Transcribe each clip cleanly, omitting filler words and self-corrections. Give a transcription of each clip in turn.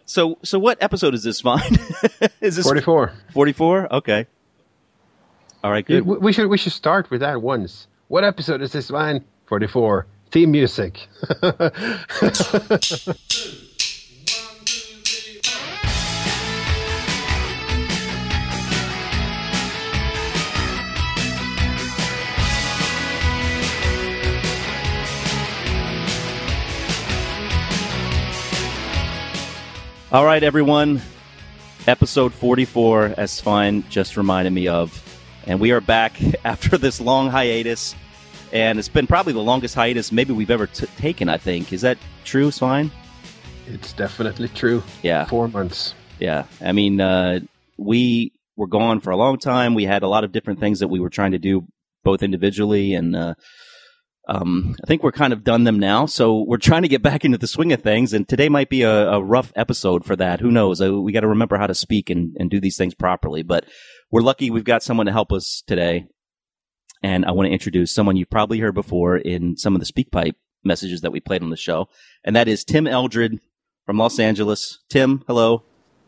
So what episode is this, Vine? Is this 44? 44? Okay. All right, good. We should start with that once. What episode is this, Vine? 44. Theme music. All right, everyone. Episode 44, as Svein just reminded me of. And we are back after this long hiatus. And it's been probably the longest hiatus maybe we've ever taken, I think. Is that true, Svein? It's definitely true. Yeah. 4 months. Yeah. I mean, we were gone for a long time. We had a lot of different things that we were trying to do, both individually and I think we're kind of done them now, so we're trying to get back into the swing of things, and today might be a rough episode for that. Who knows? We got to remember how to speak and do these things properly, but we're lucky we've got someone to help us today, and I want to introduce someone you've probably heard before in some of the SpeakPipe messages that we played on the show, and that is Tim Eldred from Los Angeles. Tim, hello.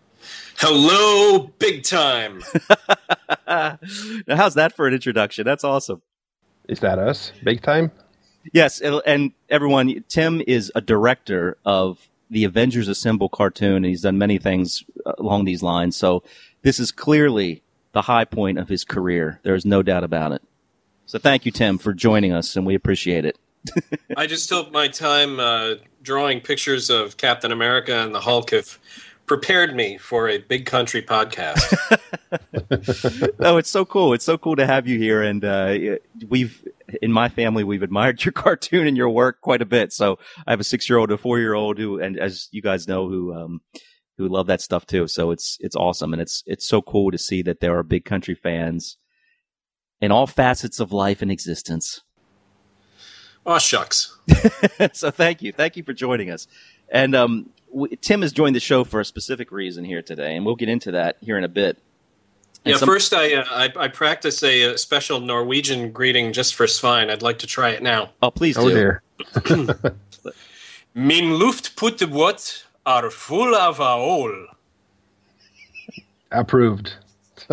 Hello, big time. Now, how's that for an introduction? That's awesome. Is that us? Big time? Yes, and everyone, Tim is a director of the Avengers Assemble cartoon, and he's done many things along these lines. So this is clearly the high point of his career. There's no doubt about it. So thank you, Tim, for joining us, and we appreciate it. I just hope my time drawing pictures of Captain America and the Hulk have prepared me for a big country podcast. No, it's so cool. It's so cool to have you here, and in my family, we've admired your cartoon and your work quite a bit. So I have a 6-year-old, a 4-year-old who, and as you guys know, who love that stuff too. So it's awesome. And it's so cool to see that there are big country fans in all facets of life and existence. Aw, shucks. So thank you. Thank you for joining us. And, Tim has joined the show for a specific reason here today, and we'll get into that here in a bit. First I practice a special Norwegian greeting just for Svein. I'd like to try it now. Oh, please do. Oh, dear. Min luftputtebåt are full of ål. Approved. All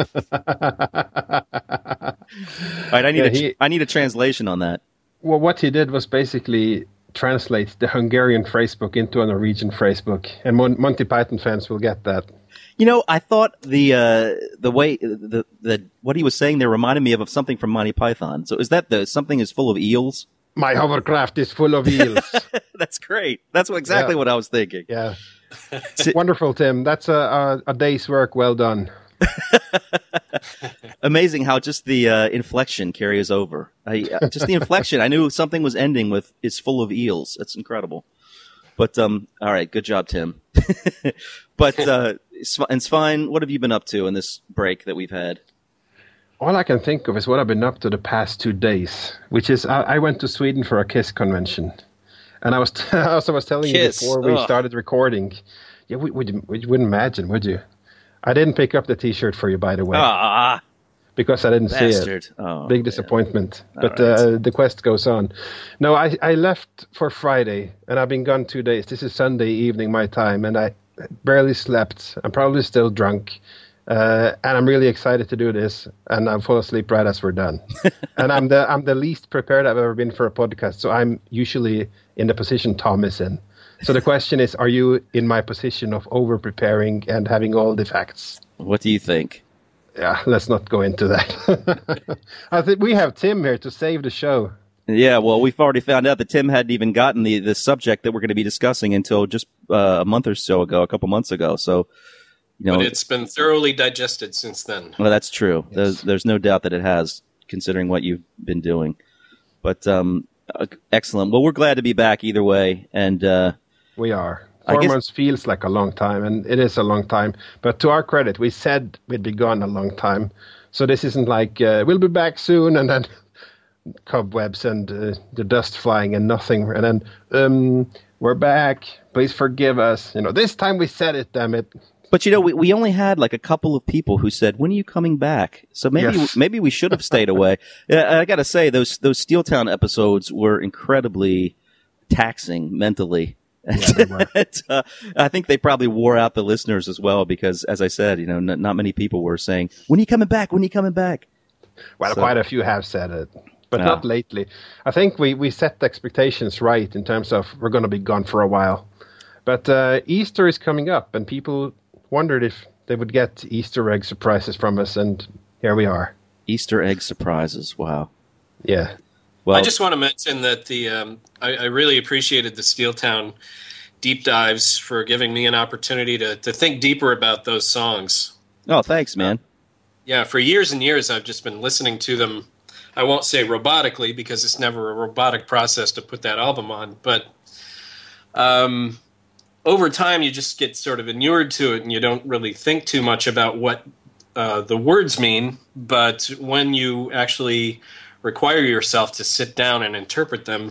right, I need a translation on that. Well, what he did was basically translate the Hungarian phrasebook into a Norwegian phrasebook, and Monty Python fans will get that. You know, I thought the way what he was saying there reminded me of something from Monty Python. So is that something is full of eels? My hovercraft is full of eels. That's great. That's exactly what I was thinking. Yeah. Wonderful, Tim. That's a day's work well done. Amazing how just the inflection carries over. Just the inflection. I knew something was ending with "is full of eels." That's incredible. But all right, good job, Tim. But and Svein, what have you been up to in this break that we've had? All I can think of is what I've been up to the past 2 days, which is I went to Sweden for a KISS convention, and I was telling KISS. You before we started recording. Yeah, you wouldn't imagine, would you? I didn't pick up the T-shirt for you, by the way, because I didn't see it. Oh, big disappointment. Man. But the quest goes on. No, I left for Friday, and I've been gone 2 days. This is Sunday evening my time, and I barely slept. I'm probably still drunk, and I'm really excited to do this. And I'll fall asleep right as we're done. And I'm the least prepared I've ever been for a podcast. So I'm usually in the position Tom is in. So the question is, are you in my position of over-preparing and having all the facts? What do you think? Yeah, let's not go into that. I think we have Tim here to save the show. Yeah, well, we've already found out that Tim hadn't even gotten the subject that we're going to be discussing until just a month or so ago, a couple months ago. So, but it's been thoroughly digested since then. Well, that's true. Yes. There's no doubt that it has, considering what you've been doing. But excellent. Well, we're glad to be back either way, and we are. 4 months feels like a long time, and it is a long time. But to our credit, we said we'd be gone a long time. So this isn't like, we'll be back soon, and then cobwebs and the dust flying and nothing. And then, we're back. Please forgive us. This time we said it, damn it. But, we only had like a couple of people who said, when are you coming back? So maybe we should have stayed away. I got to say, those Steeltown episodes were incredibly taxing mentally. Yeah, they were. I think they probably wore out the listeners as well because, as I said, not many people were saying, "When are you coming back? When are you coming back?" Well, quite a few have said it, but not lately. I think we set the expectations right in terms of we're going to be gone for a while. But Easter is coming up, and people wondered if they would get Easter egg surprises from us, and here we are. Easter egg surprises. Wow. Yeah. Well, I just want to mention that I really appreciated the Steeltown deep dives for giving me an opportunity to think deeper about those songs. Oh, thanks, man. Yeah, for years and years, I've just been listening to them. I won't say robotically because it's never a robotic process to put that album on, but over time, you just get sort of inured to it, and you don't really think too much about what the words mean. But when you actually require yourself to sit down and interpret them,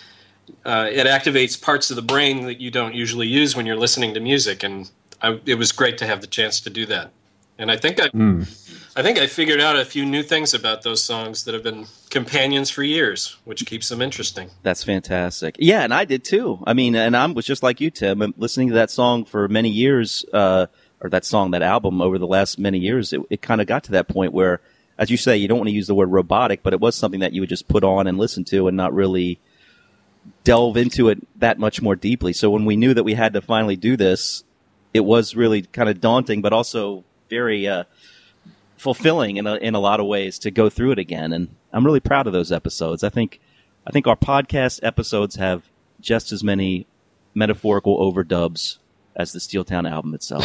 it activates parts of the brain that you don't usually use when you're listening to music, and it was great to have the chance to do that. And I think I figured out a few new things about those songs that have been companions for years, which keeps them interesting. That's fantastic. Yeah, and I did too. I mean, and I was just like you, Tim. I'm listening to that song for many years, or that album over the last many years. It kind of got to that point where, as you say, you don't want to use the word robotic, but it was something that you would just put on and listen to and not really delve into it that much more deeply. So when we knew that we had to finally do this, it was really kind of daunting, but also very fulfilling in a lot of ways to go through it again. And I'm really proud of those episodes. I think our podcast episodes have just as many metaphorical overdubs as the Steeltown album itself.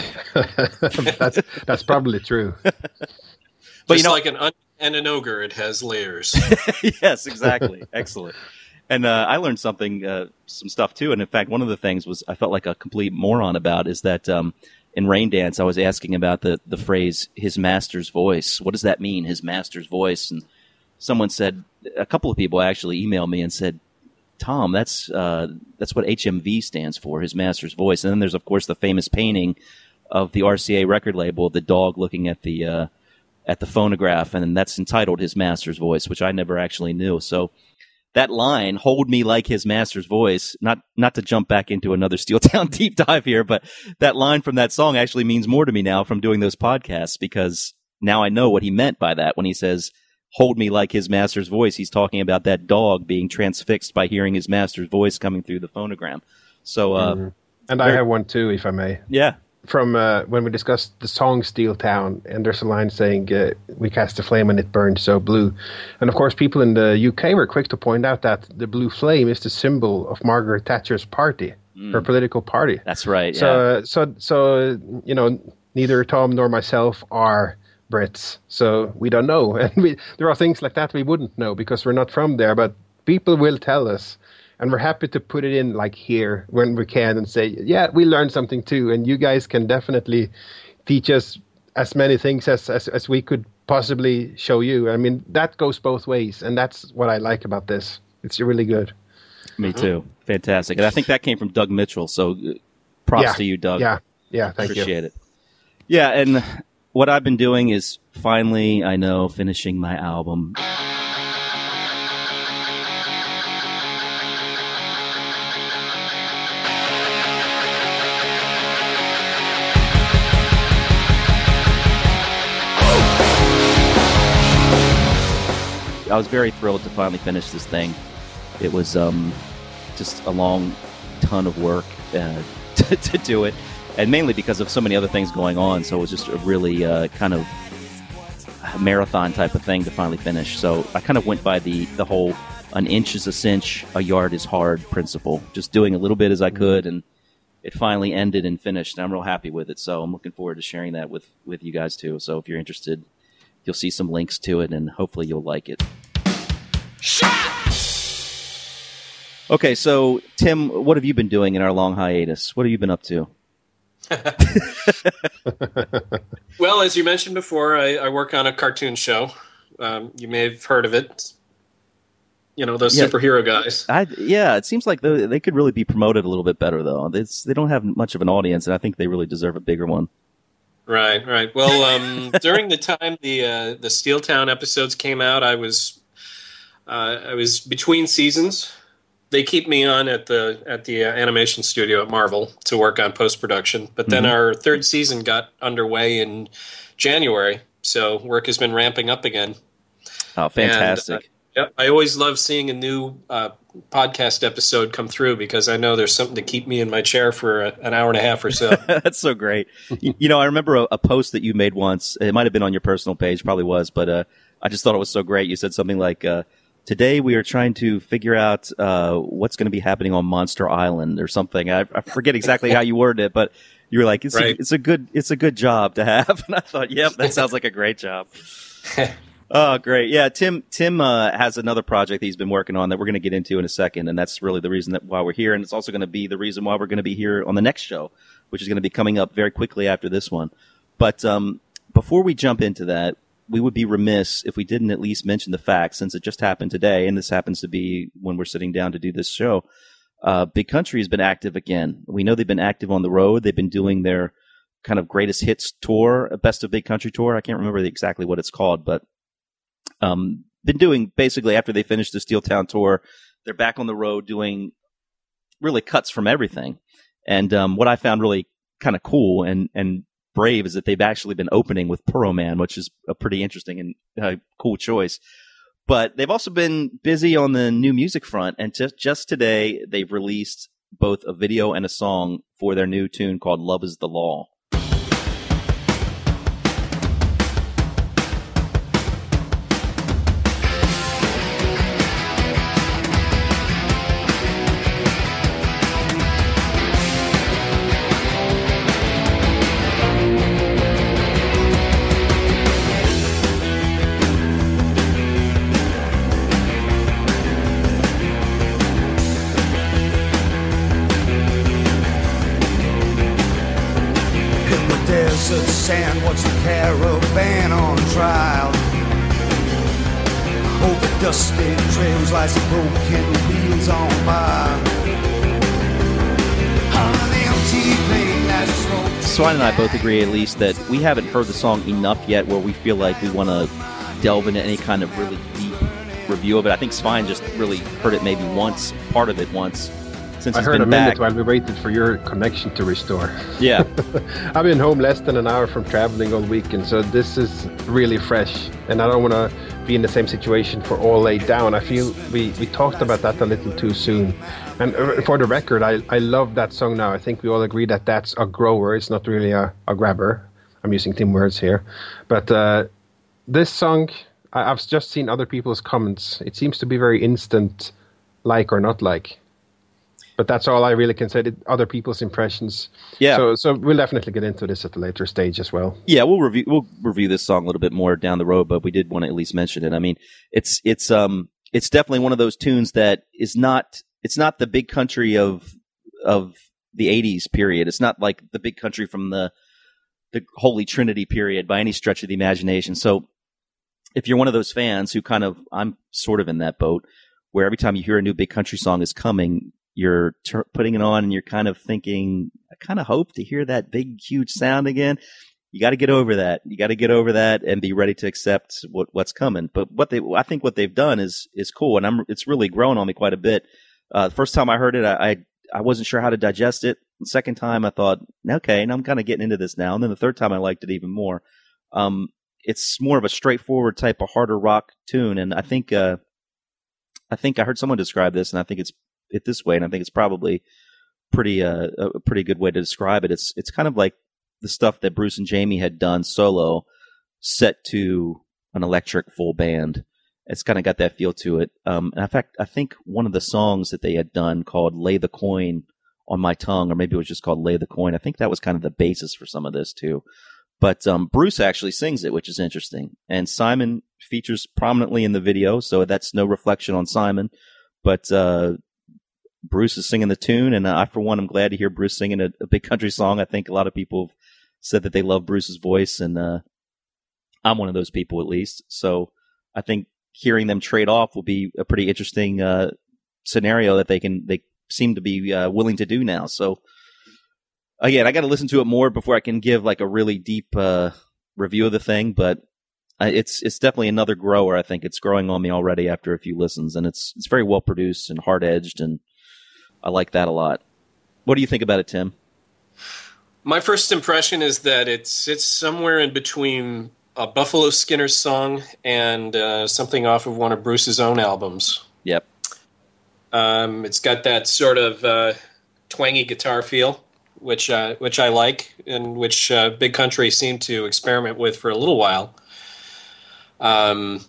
that's probably true. But just like an onion and an ogre, it has layers. Yes, exactly. Excellent. And I learned some stuff too. And in fact, one of the things I felt like a complete moron about is that in Rain Dance, I was asking about the phrase "his master's voice." What does that mean, his master's voice? And someone said, a couple of people actually emailed me and said, "Tom, that's what HMV stands for, his master's voice." And then there's of course the famous painting of the RCA record label, of the dog looking at the phonograph, and that's entitled "His Master's Voice," which I never actually knew. So that line, "Hold me like his master's voice," not to jump back into another Steeltown deep dive here, but that line from that song actually means more to me now from doing those podcasts, because now I know what he meant by that. When he says, "Hold me like his master's voice," he's talking about that dog being transfixed by hearing his master's voice coming through the phonogram. So, and I have one too, if I may. Yeah. From when we discussed the song Steeltown, and there's a line saying, "We cast a flame and it burned so blue." And of course, people in the UK were quick to point out that the blue flame is the symbol of Margaret Thatcher's party, her political party. That's right. So, so neither Tom nor myself are Brits, so we don't know. And there are things like that we wouldn't know because we're not from there, but people will tell us. And we're happy to put it in like here when we can and say, yeah, we learned something too. And you guys can definitely teach us as many things as we could possibly show you. I mean, that goes both ways. And that's what I like about this. It's really good. Me too. Fantastic. And I think that came from Doug Mitchell. So props to you, Doug. Yeah. Thank you. Appreciate it. Yeah. And what I've been doing is finally, finishing my album. I was very thrilled to finally finish this thing. It was just a long ton of work to do it, and mainly because of so many other things going on. So it was just a really kind of marathon type of thing to finally finish. So I kind of went by the whole "an inch is a cinch, a yard is hard" principle, just doing a little bit as I could, and it finally ended and finished. And I'm real happy with it. So I'm looking forward to sharing that with you guys too. So if you're interested, you'll see some links to it, and hopefully you'll like it. Okay, so Tim, what have you been doing in our long hiatus? What have you been up to? Well, as you mentioned before, I work on a cartoon show. You may have heard of it. Those superhero guys. It seems like they could really be promoted a little bit better, though. They don't have much of an audience, and I think they really deserve a bigger one. Right. Well, during the time the Steeltown episodes came out, I was between seasons. they keep me on at the animation studio at Marvel to work on post-production. But then our third season got underway in January, so work has been ramping up again. Oh, fantastic. And, I always love seeing a new podcast episode come through because I know there's something to keep me in my chair for an hour and a half or so. That's so great. I remember a post that you made once. It might have been on your personal page, probably was, but I just thought it was so great. You said something like, today we are trying to figure out what's going to be happening on Monster Island or something. I forget exactly how you worded it, but you were like, it's a good job to have. And I thought, yep, that sounds like a great job. Oh, great. Yeah, Tim has another project that he's been working on that we're going to get into in a second, and that's really the reason why we're here, and it's also going to be the reason why we're going to be here on the next show, which is going to be coming up very quickly after this one. But before we jump into that, we would be remiss if we didn't at least mention the fact, since it just happened today, and this happens to be when we're sitting down to do this show, Big Country has been active again. We know they've been active on the road. They've been doing their kind of greatest hits tour, Best of Big Country tour. I can't remember exactly what it's called, but been doing basically after they finished the Steel Town tour, they're back on the road doing really cuts from everything. And what I found really kind of cool and brave is that they've actually been opening with Puro Man, which is a pretty interesting and cool choice. But they've also been busy on the new music front, and just today they've released both a video and a song for their new tune called Love is the Law. Sand, watch the caravan on trial. Over dusty trails like some broken wheels on fire. On an empty plane as smoke. Swine and I both agree, at least, that we haven't heard the song enough yet where we feel like we want to delve into any kind of really deep review of it. I think Swine just really heard it maybe once, part of it once. Since I heard a minute while we waited for your connection to restore. Yeah. I've been home less than an hour from traveling all weekend, so this is really fresh. And I don't want to be in the same situation for All Laid Down. I feel we talked about that a little too soon. And for the record, I love that song now. I think we all agree that that's a grower. It's not really a grabber. I'm using Tim words here. But this song, I've just seen other people's comments. It seems to be very instant, like or not like. But that's all I really can say. Other people's impressions. Yeah. So we'll definitely get into this at a later stage as well. Yeah, we'll review this song a little bit more down the road, but we did want to at least mention it. I mean, it's definitely one of those tunes that is not. It's not the Big Country of the '80s period. It's not like the Big Country from the Holy Trinity period by any stretch of the imagination. So if you're one of those fans who I'm sort of in that boat, where every time you hear a new Big Country song is coming, you're putting it on and you're kind of thinking, I kind of hope to hear that big, huge sound again. You got to get over that. You got to get over that and be ready to accept what's coming. But I think what they've done is cool, and it's really grown on me quite a bit. The first time I heard it, I wasn't sure how to digest it. The second time, I thought, okay, and I'm kind of getting into this now. And then the third time, I liked it even more. It's more of a straightforward type of harder rock tune, and I think I heard someone describe this, and I think it's this way, and I think it's probably a pretty good way to describe it. It's kind of like the stuff that Bruce and Jamie had done solo, set to an electric full band. It's kind of got that feel to it. And in fact, I think one of the songs that they had done called "Lay the Coin on My Tongue," or maybe it was just called "Lay the Coin." I think that was kind of the basis for some of this too. But Bruce actually sings it, which is interesting. And Simon features prominently in the video, so that's no reflection on Simon. But Bruce is singing the tune, and I, for one, am glad to hear Bruce singing a Big Country song. I think a lot of people have said that they love Bruce's voice, and I'm one of those people at least. So I think hearing them trade off will be a pretty interesting scenario that they seem to be willing to do now. So again, I got to listen to it more before I can give like a really deep review of the thing, but It's definitely another grower. I think it's growing on me already after a few listens, and it's very well produced and hard edged, and I like that a lot. What do you think about it, Tim? My first impression is that it sits somewhere in between a Buffalo Skinner song and something off of one of Bruce's own albums. Yep. It's got that sort of twangy guitar feel, which I like, and which Big Country seemed to experiment with for a little while. But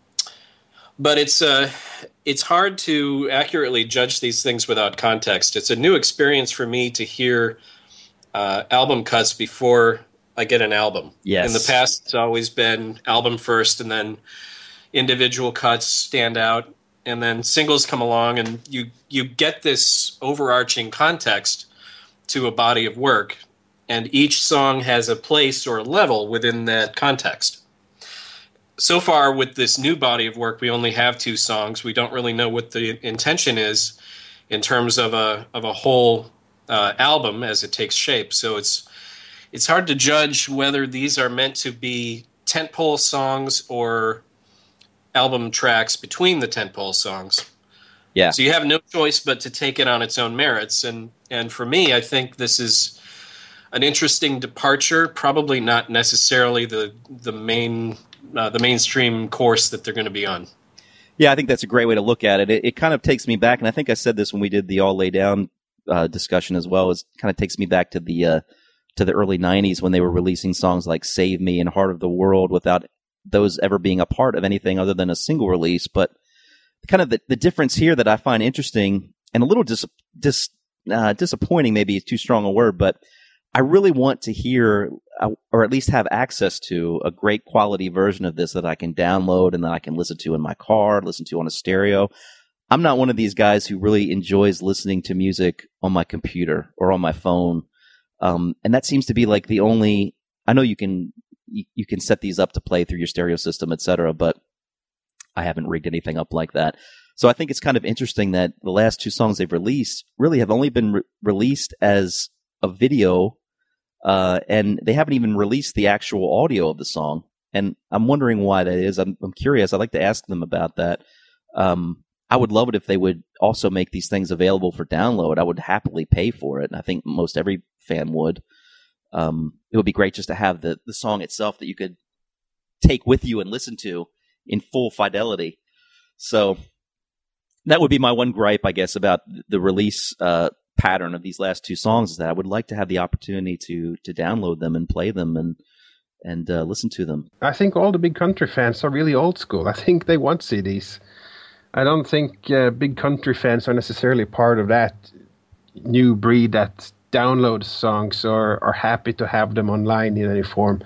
it's hard to accurately judge these things without context. It's a new experience for me to hear album cuts before I get an album. Yes. In the past, it's always been album first, and then individual cuts stand out, and then singles come along, and you get this overarching context to a body of work, and each song has a place or a level within that context. So far, with this new body of work, we only have 2 songs. We don't really know what the intention is in terms of a whole album as it takes shape. So it's hard to judge whether these are meant to be tentpole songs or album tracks between the tentpole songs. Yeah. So you have no choice but to take it on its own merits. And for me, I think this is an interesting departure, probably not necessarily the mainstream course that they're going to be on. Yeah, I think that's a great way to look at it. It kind of takes me back, and I think I said this when we did the All Lay Down discussion as well. It kind of takes me back to the early 90s when they were releasing songs like Save Me and Heart of the World without those ever being a part of anything other than a single release. But kind of the difference here that I find interesting and a little disappointing, maybe is too strong a word, but I really want to hear or at least have access to a great quality version of this that I can download and that I can listen to in my car, listen to on a stereo. I'm not one of these guys who really enjoys listening to music on my computer or on my phone. And that seems to be like the only, I know you can set these up to play through your stereo system, etc., but I haven't rigged anything up like that. So I think it's kind of interesting that the last 2 songs they've released really have only been released as a video, and they haven't even released the actual audio of the song. And I'm wondering why that is. I'm curious. I'd like to ask them about that. I would love it if they would also make these things available for download. I would happily pay for it, and I think most every fan would. It would be great just to have the song itself that you could take with you and listen to in full fidelity. So that would be my one gripe, I guess, about the release pattern of these last 2 songs, is that I would like to have the opportunity to download them and play them and listen to them. I think all the Big Country fans are really old school. I think they want CDs. I don't think Big Country fans are necessarily part of that new breed that downloads songs or are happy to have them online in any form.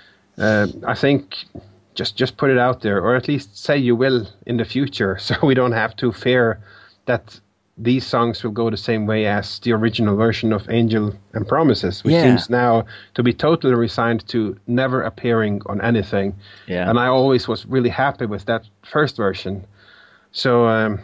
I think just put it out there, or at least say you will in the future, so we don't have to fear that these songs will go the same way as the original version of Angel and Promises, which seems now to be totally resigned to never appearing on anything. Yeah. And I always was really happy with that first version. So,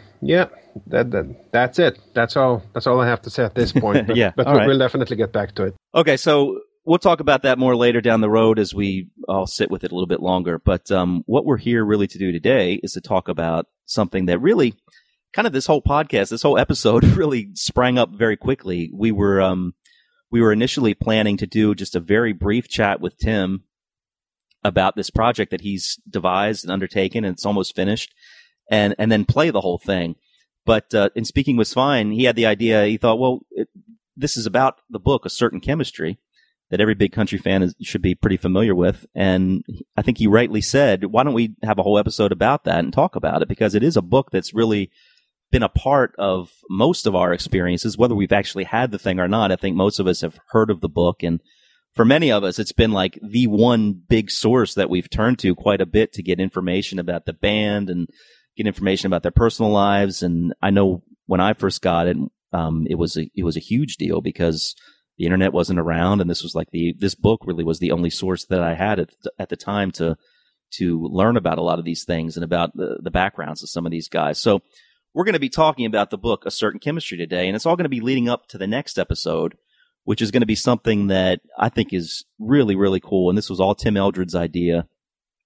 that's it. That's all I have to say at this point. But, but we'll definitely get back to it. Okay, so we'll talk about that more later down the road as we all sit with it a little bit longer. But what we're here really to do today is to talk about something that really, kind of this whole podcast, this whole episode really sprang up very quickly. We were initially planning to do just a very brief chat with Tim about this project that he's devised and undertaken, and it's almost finished, and then play the whole thing. But in speaking with Svein, he had the idea, he thought, well, this is about the book, A Certain Chemistry, that every Big Country fan should be pretty familiar with. And I think he rightly said, why don't we have a whole episode about that and talk about it? Because it is a book that's really been a part of most of our experiences, whether we've actually had the thing or not. I think most of us have heard of the book. And for many of us, it's been like the one big source that we've turned to quite a bit to get information about the band and get information about their personal lives. And I know when I first got it, it was a huge deal because the internet wasn't around, and this was like this book really was the only source that I had at the time to learn about a lot of these things and about the backgrounds of some of these guys. So we're going to be talking about the book, A Certain Chemistry, today, and it's all going to be leading up to the next episode, which is going to be something that I think is really, really cool. And this was all Tim Eldred's idea.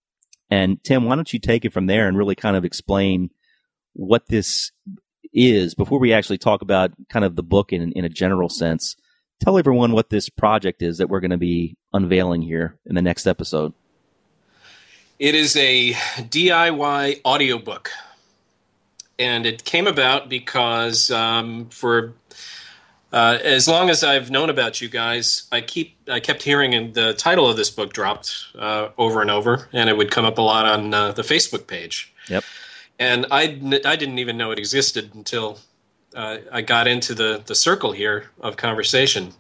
And Tim, why don't you take it from there and really kind of explain what this is before we actually talk about kind of the book in a general sense. Tell everyone what this project is that we're going to be unveiling here in the next episode. It is a DIY audiobook. And it came about because for as long as I've known about you guys, I kept hearing the title of this book dropped over and over, and it would come up a lot on the Facebook page. Yep. And I didn't even know it existed until I got into the circle here of conversation.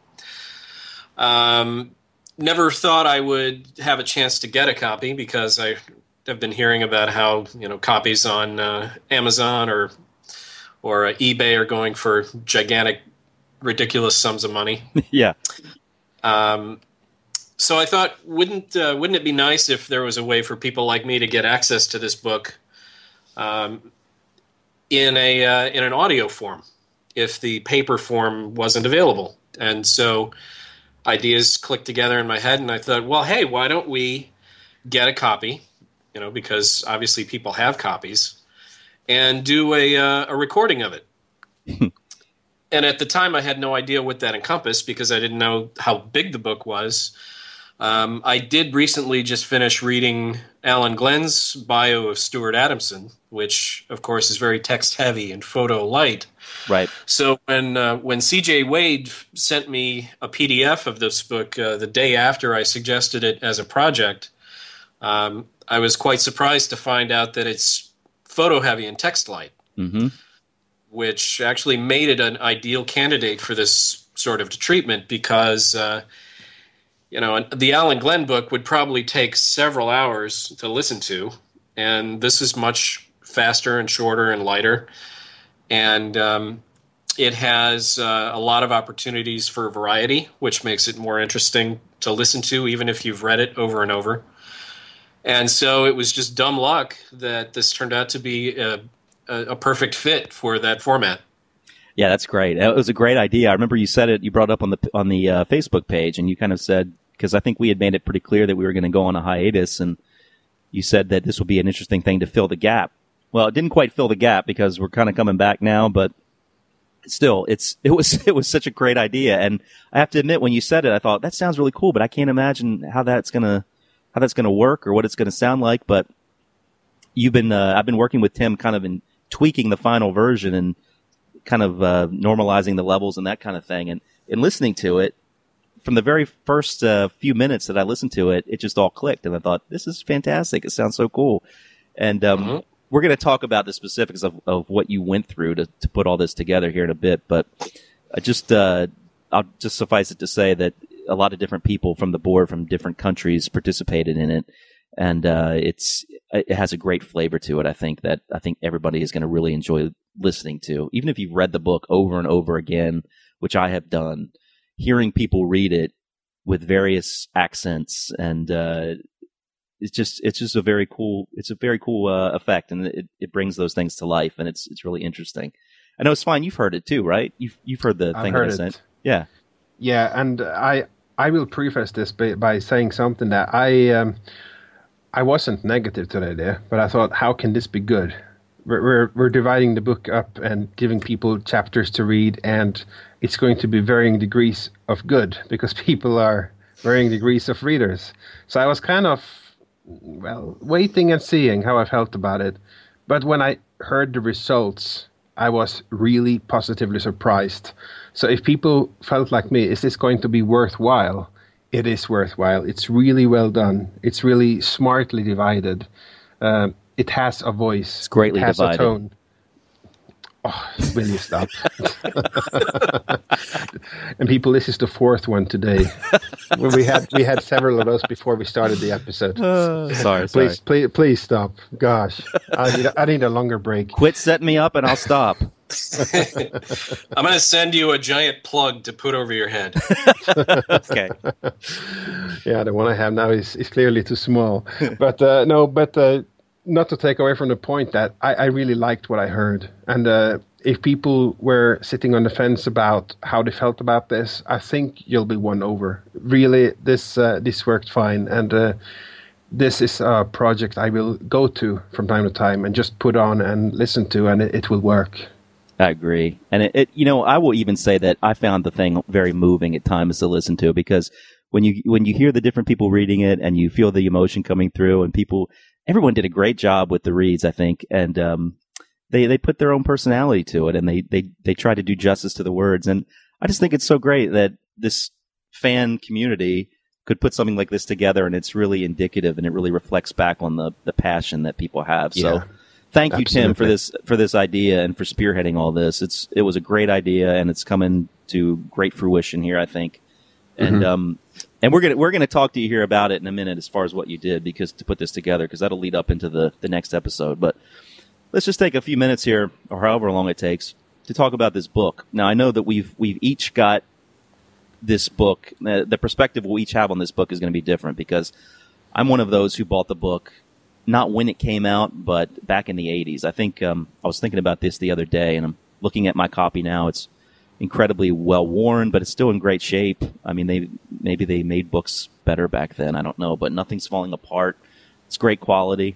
Never thought I would have a chance to get a copy because I have been hearing about how copies on Amazon or eBay are going for gigantic, ridiculous sums of money. Yeah. So I thought, wouldn't it be nice if there was a way for people like me to get access to this book in an audio form, if the paper form wasn't available? And so ideas clicked together in my head, and I thought, well, hey, why don't we get a copy? Because obviously people have copies, and do a recording of it. And at the time, I had no idea what that encompassed because I didn't know how big the book was. I did recently just finish reading Alan Glenn's bio of Stuart Adamson, which, of course, is very text-heavy and photo-light. Right. So when C.J. Wade sent me a PDF of this book the day after I suggested it as a project, I was quite surprised to find out that it's photo-heavy and text-light. Mm-hmm. Which actually made it an ideal candidate for this sort of treatment because, the Alan Glenn book would probably take several hours to listen to, and this is much faster and shorter and lighter, and it has a lot of opportunities for variety, which makes it more interesting to listen to, even if you've read it over and over. And so it was just dumb luck that this turned out to be a perfect fit for that format. Yeah, that's great. It was a great idea. I remember you said it. You brought it up on the Facebook page, and you kind of said, because I think we had made it pretty clear that we were going to go on a hiatus, and you said that this would be an interesting thing to fill the gap. Well, it didn't quite fill the gap because we're kind of coming back now, but still, it was such a great idea. And I have to admit, when you said it, I thought that sounds really cool, but I can't imagine how that's gonna work or what it's gonna sound like. But I've been working with Tim, kind of in tweaking the final version and kind of normalizing the levels and that kind of thing. And in listening to it, from the very first few minutes that I listened to it, it just all clicked. And I thought, this is fantastic. It sounds so cool. And we're going to talk about the specifics of what you went through to put all this together here in a bit. But I'll just suffice it to say that a lot of different people from the board from different countries participated in it. And it has a great flavor to it. I think everybody is going to really enjoy listening to, even if you've read the book over and over again, which I have done. Hearing people read it with various accents, and it's just a very cool effect, and it brings those things to life, and it's really interesting. I know, Svein, you've heard it too, right? You've heard the thing that I sent. Yeah. Yeah, and I will preface this by saying something that I wasn't negative to the idea, but I thought, how can this be good? We're dividing the book up and giving people chapters to read, and it's going to be varying degrees of good because people are varying degrees of readers. So I was kind of, waiting and seeing how I felt about it. But when I heard the results, I was really positively surprised. So if people felt like me, is this going to be worthwhile? It is worthwhile. It's really well done. It's really smartly divided. It has a voice. It's greatly divided. A tone. Oh, will you stop? And people, this is the fourth one today. we had several of those before we started the episode. Sorry. Please stop. Gosh, I need a longer break. Quit setting me up, and I'll stop. I'm going to send you a giant plug to put over your head. Okay. Yeah, the one I have now is clearly too small. But not to take away from the point that I really liked what I heard. And if people were sitting on the fence about how they felt about this, I think you'll be won over. Really, this worked fine. And this is a project I will go to from time to time and just put on and listen to, and it will work. I agree. And I will even say that I found the thing very moving at times to listen to, because when you hear the different people reading it and you feel the emotion coming through, and everyone did a great job with the reads, I think. And, they put their own personality to it, and they try to do justice to the words. And I just think it's so great that this fan community could put something like this together, and it's really indicative, and it really reflects back on the passion that people have. Yeah, so thank you, absolutely. Tim, for this idea and for spearheading all this. It was a great idea, and it's coming to great fruition here, I think. And and we're gonna talk to you here about it in a minute, as far as what you did, because to put this together, because that'll lead up into the next episode. But let's just take a few minutes here, or however long it takes, to talk about this book. Now, I know that we've each got this book. The perspective we'll each have on this book is going to be different, because I'm one of those who bought the book not when it came out, but back in the 80s. I think I was thinking about this the other day, and I'm looking at my copy now. It's incredibly well worn, but it's still in great shape. I mean, maybe they made books better back then. I don't know, but nothing's falling apart. It's great quality.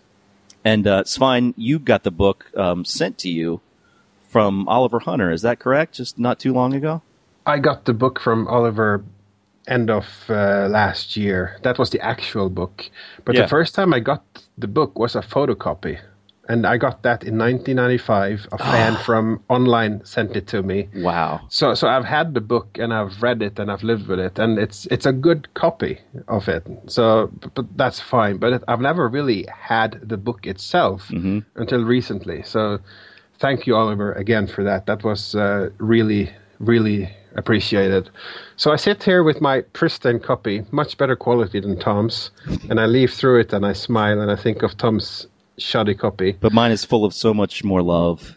And Svein, you got the book sent to you from Oliver Hunter. Is that correct? Just not too long ago? I got the book from Oliver end of last year. That was the actual book. But the first time I got the book was a photocopy. And I got that in 1995. A fan from online sent it to me. Wow. So I've had the book, and I've read it, and I've lived with it, and it's a good copy of it. So, but that's fine. But I've never really had the book itself until recently. So thank you, Oliver, again for that. That was really, really appreciated. So I sit here with my pristine copy, much better quality than Tom's, and I leaf through it, and I smile, and I think of Tom's shoddy copy. But mine is full of so much more love.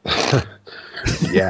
Yeah.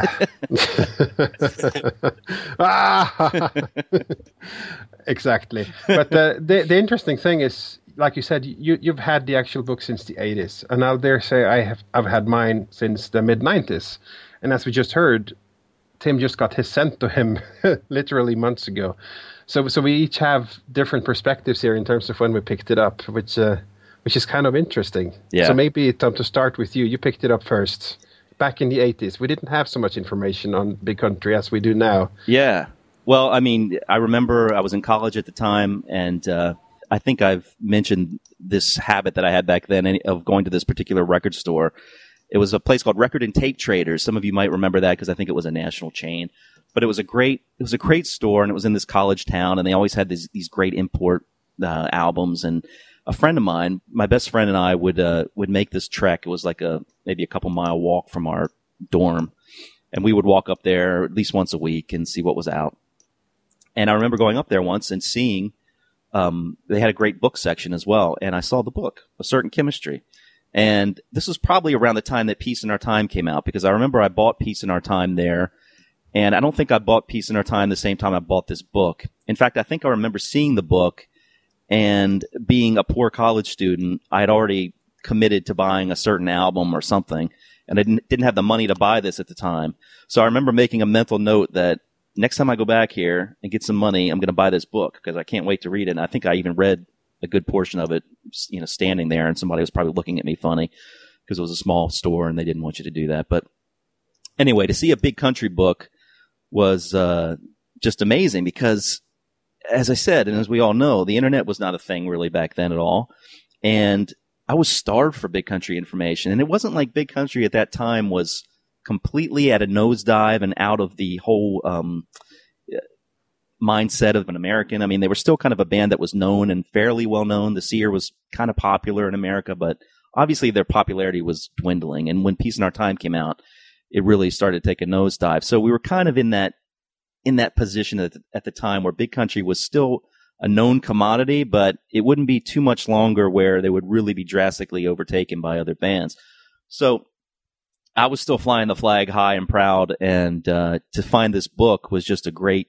Exactly. But the interesting thing is, like you said, you've had the actual book since the 80s, and I'll dare say I've had mine since the mid 90s. And as we just heard, Tim just got his sent to him literally months ago. So we each have different perspectives here in terms of when we picked it up, which is kind of interesting. Yeah. So maybe, Tom, to start with you, you picked it up first. Back in the 80s, we didn't have so much information on Big Country as we do now. Yeah. Well, I mean, I remember I was in college at the time, and I think I've mentioned this habit that I had back then of going to this particular record store. It was a place called Record and Tape Traders. Some of you might remember that, because I think it was a national chain. But it was a great store, and it was in this college town, and they always had these great import albums. And a friend of mine, my best friend, and I would make this trek. It was like maybe a couple mile walk from our dorm, and we would walk up there at least once a week and see what was out. And I remember going up there once and seeing they had a great book section as well, and I saw the book, A Certain Chemistry. And this was probably around the time that Peace in Our Time came out, because I remember I bought Peace in Our Time there, and I don't think I bought Peace in Our Time the same time I bought this book. In fact, I think I remember seeing the book, and being a poor college student, I had already committed to buying a certain album or something, and I didn't have the money to buy this at the time. So I remember making a mental note that next time I go back here and get some money, I'm going to buy this book, because I can't wait to read it. And I think I even read a good portion of it, standing there, and somebody was probably looking at me funny, because it was a small store and they didn't want you to do that. But anyway, to see a Big Country book was just amazing, because, as I said, and as we all know, the internet was not a thing really back then at all. And I was starved for Big Country information. And it wasn't like Big Country at that time was completely at a nosedive and out of the whole mindset of an American. I mean, they were still kind of a band that was known and fairly well known. The Seer was kind of popular in America, but obviously their popularity was dwindling. And when Peace in Our Time came out, it really started to take a nosedive. So we were kind of in that position at the time where Big Country was still a known commodity, but it wouldn't be too much longer where they would really be drastically overtaken by other bands. So I was still flying the flag high and proud, and to find this book was just a great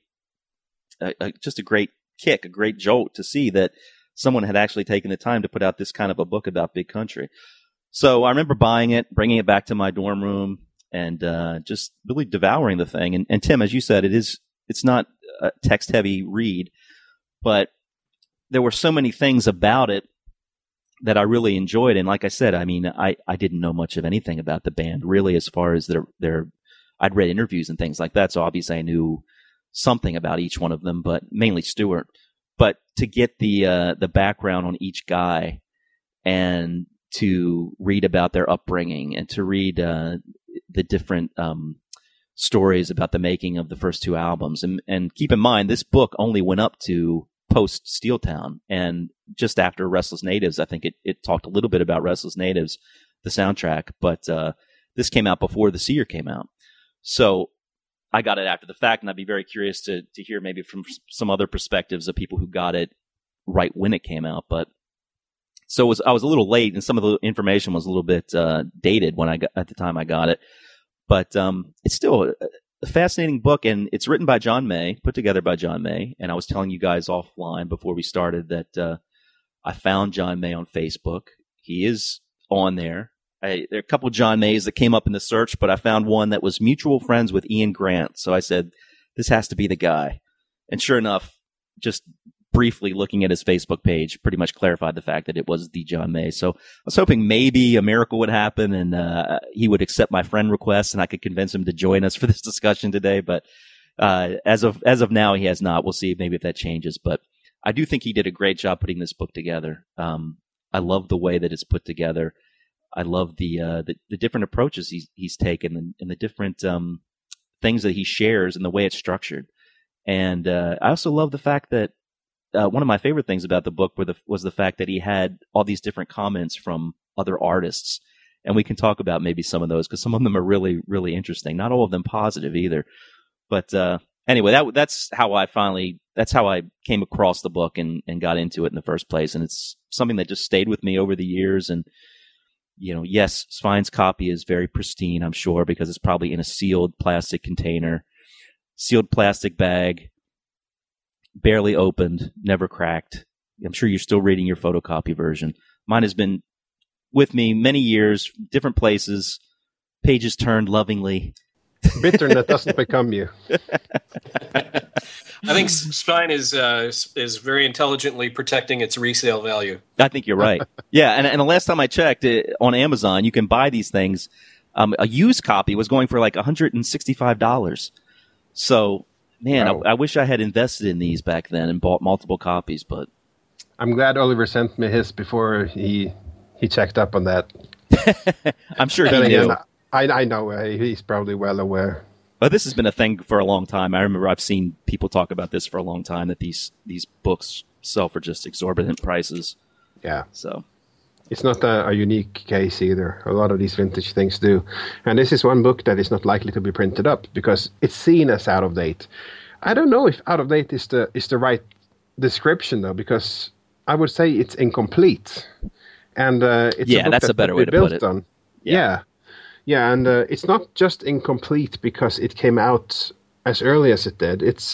kick, a great jolt to see that someone had actually taken the time to put out this kind of a book about Big Country. So I remember buying it, bringing it back to my dorm room, and just really devouring the thing. And Tim, as you said, it's not a text-heavy read, but there were so many things about it that I really enjoyed. And like I said, I mean, I didn't know much of anything about the band really, as far as their I'd read interviews and things like that. So obviously I knew something about each one of them, but mainly Stewart. But to get the background on each guy and to read about their upbringing and to read the different stories about the making of the first two albums. And keep in mind, this book only went up to post Steeltown, and just after Restless Natives. I think it talked a little bit about Restless Natives, the soundtrack, but this came out before The Seer came out. So I got it after the fact, and I'd be very curious to hear maybe from some other perspectives of people who got it right when it came out. But so I was a little late, and some of the information was a little bit dated when at the time I got it. But it's still a fascinating book, and it's written by John May, put together by John May. And I was telling you guys offline before we started that I found John May on Facebook. He is on there. There are a couple of John Mays that came up in the search, but I found one that was mutual friends with Ian Grant. So I said, this has to be the guy. And sure enough, just briefly looking at his Facebook page pretty much clarified the fact that it was the John May. So I was hoping maybe a miracle would happen and he would accept my friend request and I could convince him to join us for this discussion today. But as of now, he has not. We'll see maybe if that changes. But I do think he did a great job putting this book together. I love the way that it's put together. I love the different approaches he's taken and the different things that he shares and the way it's structured. And I also love the fact that one of my favorite things about the book was the fact that he had all these different comments from other artists. And we can talk about maybe some of those because some of them are really, really interesting. Not all of them positive either. But anyway, that's how I came across the book and got into it in the first place. And it's something that just stayed with me over the years. And you know, yes, Svine's copy is very pristine, I'm sure, because it's probably in a sealed plastic container, sealed plastic bag, barely opened, never cracked. I'm sure you're still reading your photocopy version. Mine has been with me many years, different places, pages turned lovingly. Bitterness doesn't become you. I think Svine is very intelligently protecting its resale value. I think you're right. Yeah, and the last time I checked on Amazon, you can buy these things. A used copy was going for like $165. So, man, wow. I wish I had invested in these back then and bought multiple copies. But I'm glad Oliver sent me his before he checked up on that. I'm sure he knew. I know he's probably well aware. But this has been a thing for a long time. I remember I've seen people talk about this for a long time, that these books sell for just exorbitant prices. Yeah. So it's not a unique case either. A lot of these vintage things do. And this is one book that is not likely to be printed up because it's seen as out of date. I don't know if out of date is the right description, though, because I would say it's incomplete. And it's a book that's a better way to put it. On. Yeah. Yeah, and it's not just incomplete because it came out as early as it did. It's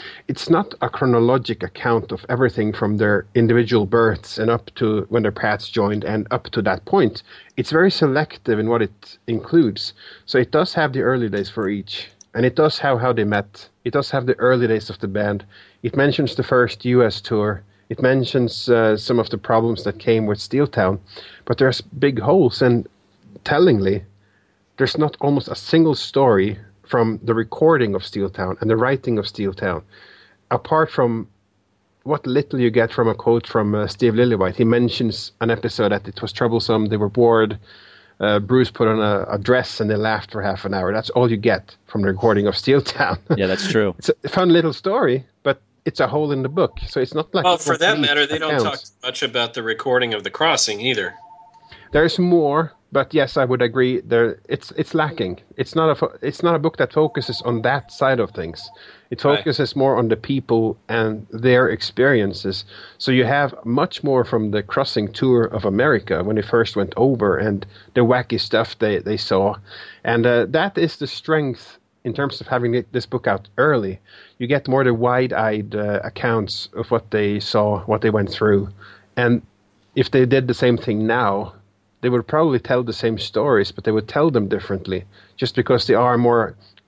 not a chronologic account of everything from their individual births and up to when their paths joined and up to that point. It's very selective in what it includes. So it does have the early days for each, and it does have how they met. It does have the early days of the band. It mentions the first U.S. tour. It mentions some of the problems that came with Steeltown. But there's big holes, and tellingly, there's not almost a single story from the recording of Steeltown and the writing of Steeltown, apart from what little you get from a quote from Steve Lillywhite. He mentions an episode that it was troublesome, they were bored, Bruce put on a dress and they laughed for half an hour. That's all you get from the recording of Steeltown. Yeah, that's true. It's a fun little story, but it's a hole in the book, so it's not like... Well, for that matter, they don't talk much about the recording of The Crossing either. There's more, but yes, I would agree. It's lacking. It's not a book that focuses on that side of things. It focuses more on the people and their experiences. So you have much more from the Crossing tour of America when they first went over and the wacky stuff they saw, and that is the strength in terms of having this book out early. You get more the wide-eyed accounts of what they saw, what they went through, and if they did the same thing now, they would probably tell the same stories, but they would tell them differently, just because they are more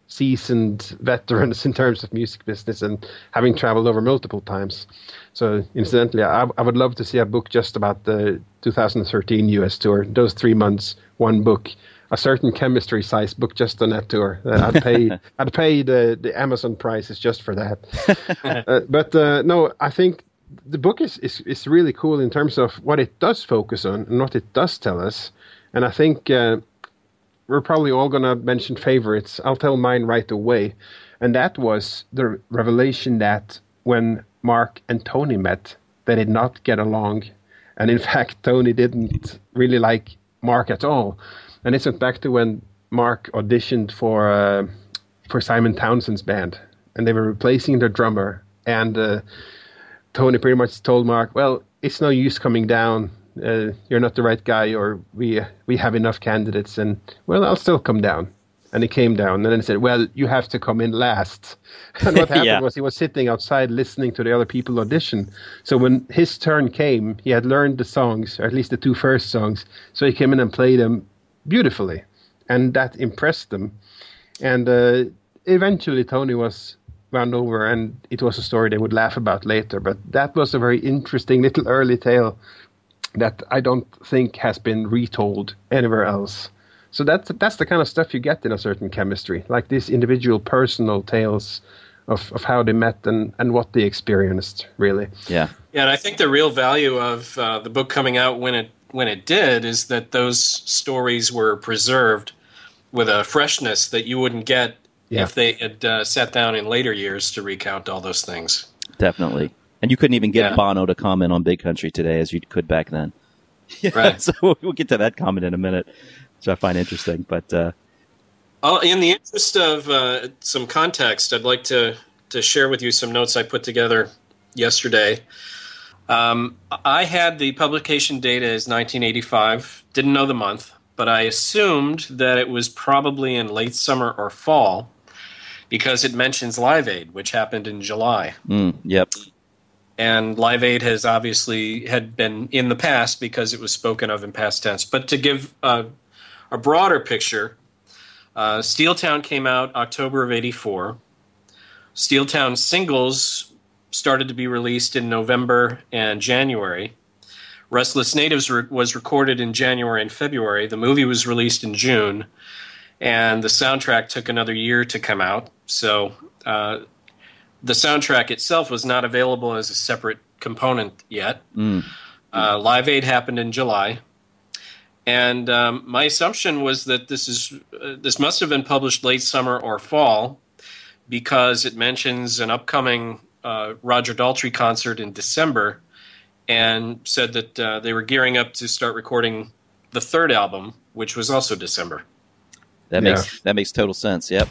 seasoned veterans in terms of music business and having traveled over multiple times. So incidentally, I would love to see a book just about the 2013 US tour. Those 3 months, one book, a certain chemistry size book just on that tour. I'd pay the Amazon prices just for that. But no, I think the book is really cool in terms of what it does focus on and what it does tell us. And I think we're probably all going to mention favorites. I'll tell mine right away. And that was the revelation that when Mark and Tony met, they did not get along. And in fact, Tony didn't really like Mark at all. And this went back to when Mark auditioned for Simon Townsend's band. And they were replacing their drummer. And Tony pretty much told Mark, well, it's no use coming down. You're not the right guy, or we have enough candidates, and well, I'll still come down. And he came down, and then he said, well, you have to come in last. And what happened was he was sitting outside listening to the other people audition. So when his turn came, he had learned the songs, or at least the 2 first songs, so he came in and played them beautifully, and that impressed them. And eventually Tony was run over, and it was a story they would laugh about later, but that was a very interesting little early tale that I don't think has been retold anywhere else. So that's the kind of stuff you get in a certain chemistry, like these individual personal tales of how they met and what they experienced, really. Yeah, and I think the real value of the book coming out when it did is that those stories were preserved with a freshness that you wouldn't get if they had sat down in later years to recount all those things. Definitely. And you couldn't even get Bono to comment on Big Country today as you could back then. Right. So we'll get to that comment in a minute, which I find interesting. But in the interest of some context, I'd like to share with you some notes I put together yesterday. I had the publication date as 1985, didn't know the month, but I assumed that it was probably in late summer or fall because it mentions Live Aid, which happened in July. Yep. And Live Aid has obviously had been in the past because it was spoken of in past tense. But to give a broader picture, Steeltown came out October of 84. Steeltown singles started to be released in November and January. Restless Natives was recorded in January and February. The movie was released in June. And the soundtrack took another year to come out. So the soundtrack itself was not available as a separate component yet. Live Aid happened in July. And my assumption was that this must have been published late summer or fall because it mentions an upcoming Roger Daltrey concert in December and said that they were gearing up to start recording the 3rd album, which was also December. That makes total sense, yep.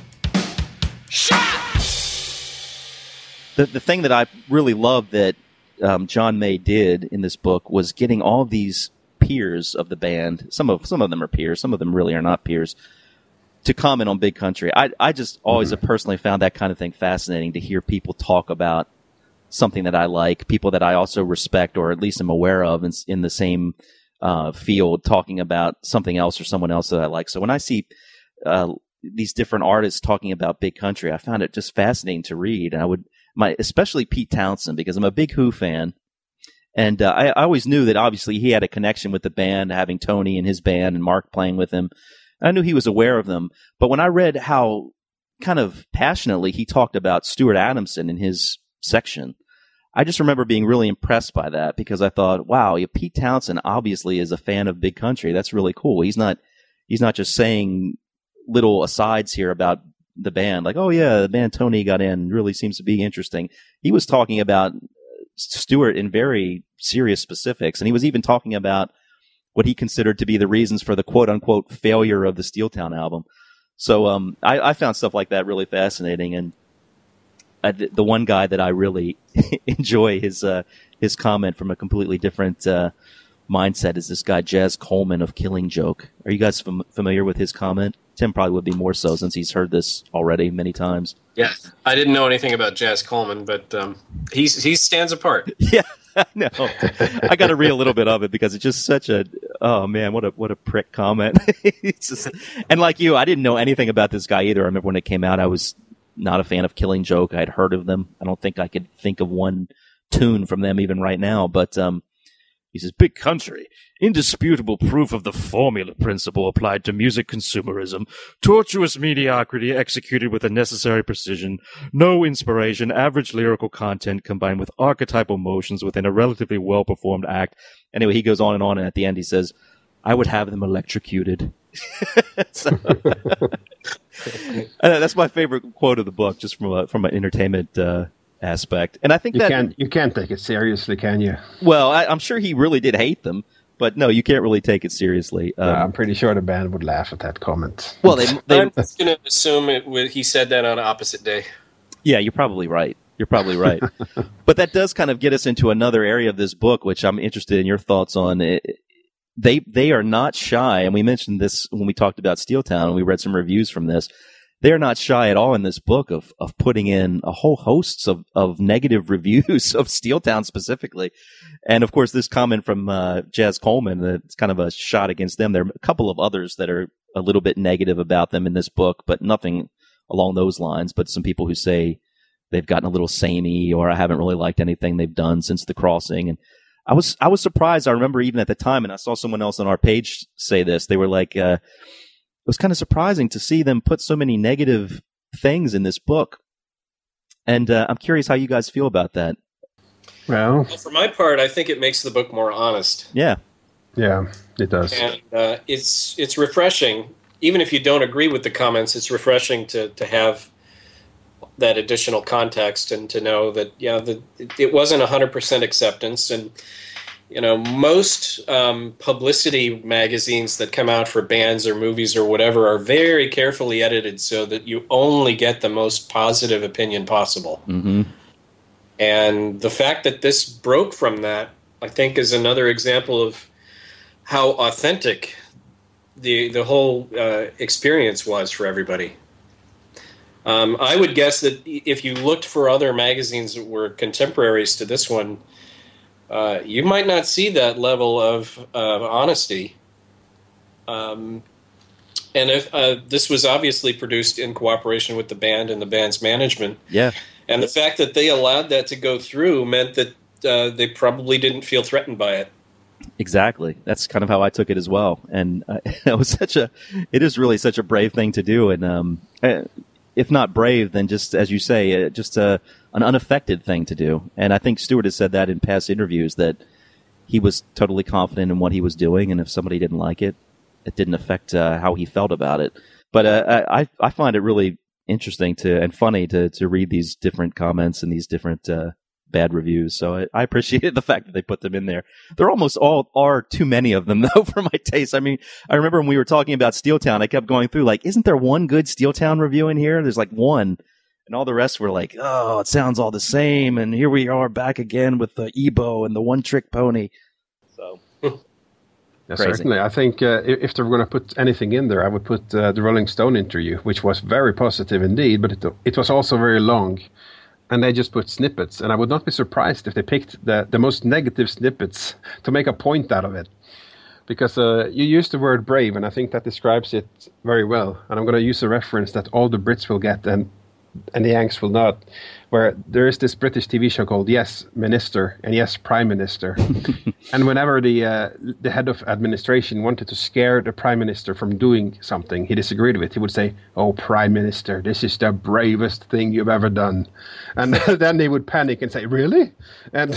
The thing that I really love that John May did in this book was getting all of these peers of the band. Some of them are peers, some of them really are not peers, to comment on Big Country. I just always have personally found that kind of thing fascinating, to hear people talk about something that I like, people that I also respect or at least am aware of in the same field, talking about something else or someone else that I like. So when I see these different artists talking about Big Country, I found it just fascinating to read. And especially Pete Townsend, because I'm a big Who fan. And I always knew that obviously he had a connection with the band, having Tony and his band and Mark playing with him. I knew he was aware of them. But when I read how kind of passionately he talked about Stuart Adamson in his section, I just remember being really impressed by that, because I thought, wow, Pete Townsend obviously is a fan of Big Country. That's really cool. He's not just saying little asides here about the band, like, oh yeah, the band Tony got in really seems to be interesting. He was talking about Stuart in very serious specifics, and he was even talking about what he considered to be the reasons for the quote-unquote failure of the Steeltown album. So I found stuff like that really fascinating, and the one guy that I really enjoy his comment from a completely different mindset is this guy Jazz Coleman of Killing Joke. Are you guys familiar with his comment? Tim probably would be more so, since he's heard this already many times. Yeah, I didn't know anything about Jazz Coleman, but he stands apart. Yeah, no, I got to read a little bit of it because it's just such a Oh man, what a prick comment. And like you, I didn't know anything about this guy either. I remember when it came out, I was not a fan of Killing Joke. I'd heard of them. I don't think I could think of one tune from them even right now. But he says, "Big Country, indisputable proof of the formula principle applied to music consumerism, tortuous mediocrity executed with a necessary precision, no inspiration, average lyrical content combined with archetypal motions within a relatively well-performed act." Anyway, he goes on, and at the end he says, "I would have them electrocuted." So, that's my favorite quote of the book, just from an entertainment aspect. And I think you can't take it seriously, can you? Well, I'm sure he really did hate them, but no, you can't really take it seriously. I'm pretty sure the band would laugh at that comment. Well, I'm just going to assume he said that on opposite day. Yeah, you're probably right. But that does kind of get us into another area of this book, which I'm interested in your thoughts on. They are not shy, and we mentioned this when we talked about Steeltown, and we read some reviews from this. They are not shy at all in this book of putting in a whole host of negative reviews of Steeltown specifically. And of course, this comment from Jazz Coleman, it's kind of a shot against them. There are a couple of others that are a little bit negative about them in this book, but nothing along those lines. But some people who say they've gotten a little samey, or I haven't really liked anything they've done since The Crossing. And I was surprised. I remember even at the time, and I saw someone else on our page say this. They were like, it was kind of surprising to see them put so many negative things in this book. And I'm curious how you guys feel about that. Well, for my part, I think it makes the book more honest. Yeah, it does. And it's refreshing. Even if you don't agree with the comments, it's refreshing to have that additional context and to know that it wasn't 100% acceptance. And most publicity magazines that come out for bands or movies or whatever are very carefully edited so that you only get the most positive opinion possible. Mm-hmm. And the fact that this broke from that, I think, is another example of how authentic the whole experience was for everybody. I would guess that if you looked for other magazines that were contemporaries to this one, you might not see that level of honesty. And if this was obviously produced in cooperation with the band and the band's management. Yeah. And the fact that they allowed that to go through meant that they probably didn't feel threatened by it. Exactly. That's kind of how I took it as well. And it is really such a brave thing to do. And if not brave, then just, as you say, an unaffected thing to do. And I think Stewart has said that in past interviews, that he was totally confident in what he was doing, and if somebody didn't like it, it didn't affect how he felt about it. But I find it really interesting and funny to read these different comments and these different bad reviews. So I appreciated the fact that they put them in there. There almost all are too many of them, though, for my taste. I mean, I remember when we were talking about Steeltown, I kept going through, like, isn't there one good Steeltown review in here? There's like one. And all the rest were like, oh, it sounds all the same. And here we are back again with the Ebo and the One Trick Pony. So, certainly. I think if they were going to put anything in there, I would put the Rolling Stone interview, which was very positive indeed, but it was also very long. And they just put snippets. And I would not be surprised if they picked the most negative snippets to make a point out of it. Because you used the word brave, and I think that describes it very well. And I'm going to use a reference that all the Brits will get and the Yanks will not, where there is this British TV show called Yes, Minister, and Yes, Prime Minister. And whenever the head of administration wanted to scare the Prime Minister from doing something he disagreed with, he would say, "Oh, Prime Minister, this is the bravest thing you've ever done." And then they would panic and say, "Really?" And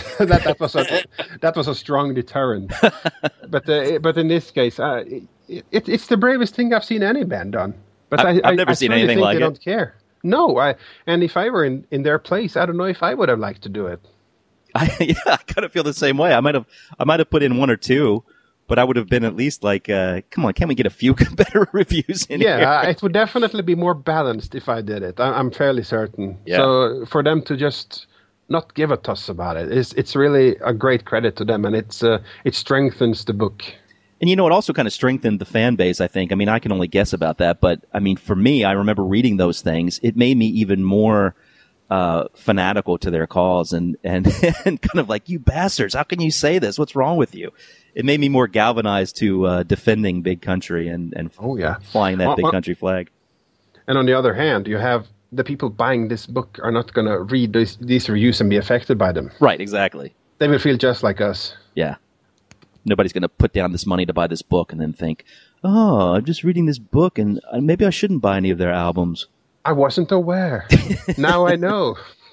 that was a strong deterrent. But in this case, it's the bravest thing I've seen any band done. But I've never seen anything like it. They don't care. No, and if I were in their place, I don't know if I would have liked to do it. I kind of feel the same way. I might have put in one or two, but I would have been at least like, come on, can't we get a few better reviews in here? Yeah, it would definitely be more balanced if I did it. I'm fairly certain. Yeah. So for them to just not give a toss about it, it's really a great credit to them, and it strengthens the book. And it also kind of strengthened the fan base, I think. I mean, I can only guess about that, but I mean, for me, I remember reading those things. It made me even more fanatical to their cause and and kind of like, you bastards, how can you say this? What's wrong with you? It made me more galvanized to defending Big Country and flying that Big Country flag. And on the other hand, you have the people buying this book are not going to read these reviews and be affected by them. Right, exactly. They will feel just like us. Yeah. Nobody's going to put down this money to buy this book and then think, oh, I'm just reading this book and maybe I shouldn't buy any of their albums. I wasn't aware. Now I know.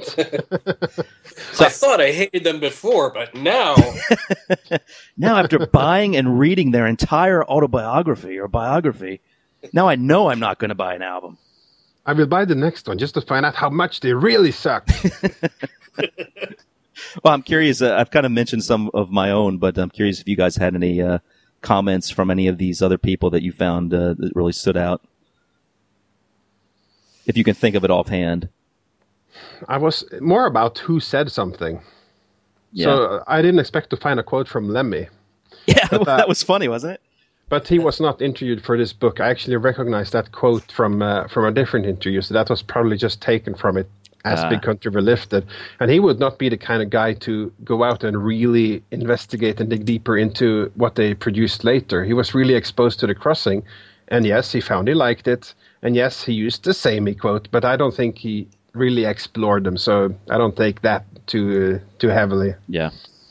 I thought I hated them before, but now... Now, after buying and reading their entire autobiography or biography, now I know I'm not going to buy an album. I will buy the next one just to find out how much they really suck. Well, I'm curious. I've kind of mentioned some of my own, but I'm curious if you guys had any comments from any of these other people that you found that really stood out. If you can think of it offhand. I was more about who said something. Yeah. So I didn't expect to find a quote from Lemmy. Yeah, that was funny, wasn't it? But he was not interviewed for this book. I actually recognized that quote from a different interview, so that was probably just taken from it as Big Country were lifted. And he would not be the kind of guy to go out and really investigate and dig deeper into what they produced later. He was really exposed to the crossing, and yes, he found he liked it, and yes, he used the samey quote, but I don't think he really explored them, so I don't take that too heavily. Yeah.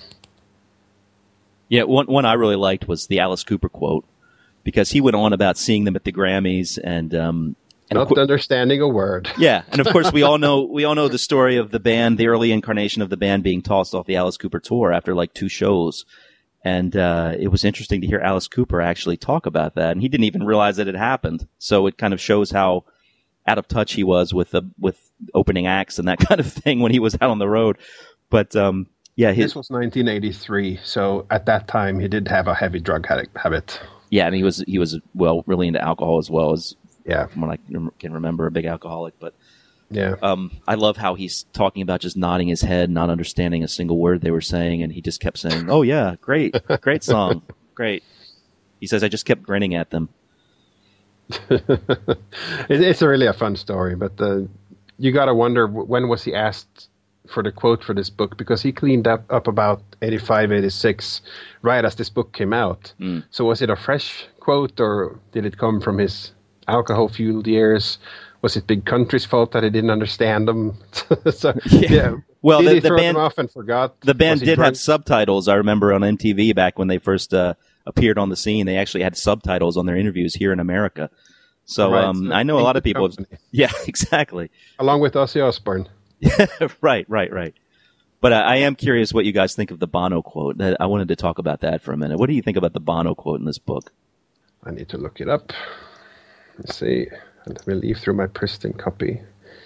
Yeah, one I really liked was the Alice Cooper quote, because he went on about seeing them at the Grammys and not understanding a word. Yeah, and of course we all know the story of the band, the early incarnation of the band being tossed off the Alice Cooper tour after like 2 shows. And it was interesting to hear Alice Cooper actually talk about that, and he didn't even realize that it happened. So it kind of shows how out of touch he was with opening acts and that kind of thing when he was out on the road. But this was 1983, so at that time he did have a heavy drug habit. Yeah, and he was really into alcohol as well, as from what I can remember, a big alcoholic. But yeah, I love how he's talking about just nodding his head, not understanding a single word they were saying, and he just kept saying, "Oh yeah, great song, great." He says, "I just kept grinning at them." It's really a fun story, but you got to wonder, when was he asked for the quote for this book, because he cleaned up about 85, 86, right as this book came out. So was it a fresh quote, or did it come from his alcohol-fueled years? Was it Big Country's fault that he didn't understand them? Yeah. Well, did he the throw band them off and forgot? The band did have subtitles. I remember on MTV back when they first appeared on the scene, they actually had subtitles on their interviews here in America. So, so I know a lot of people. Yeah, exactly. Along with Ozzy Osbourne. Right. But I am curious what you guys think of the Bono quote. I wanted to talk about that for a minute. What do you think about the Bono quote in this book? I need to look it up. Let's see. Let me leaf through my pristine copy.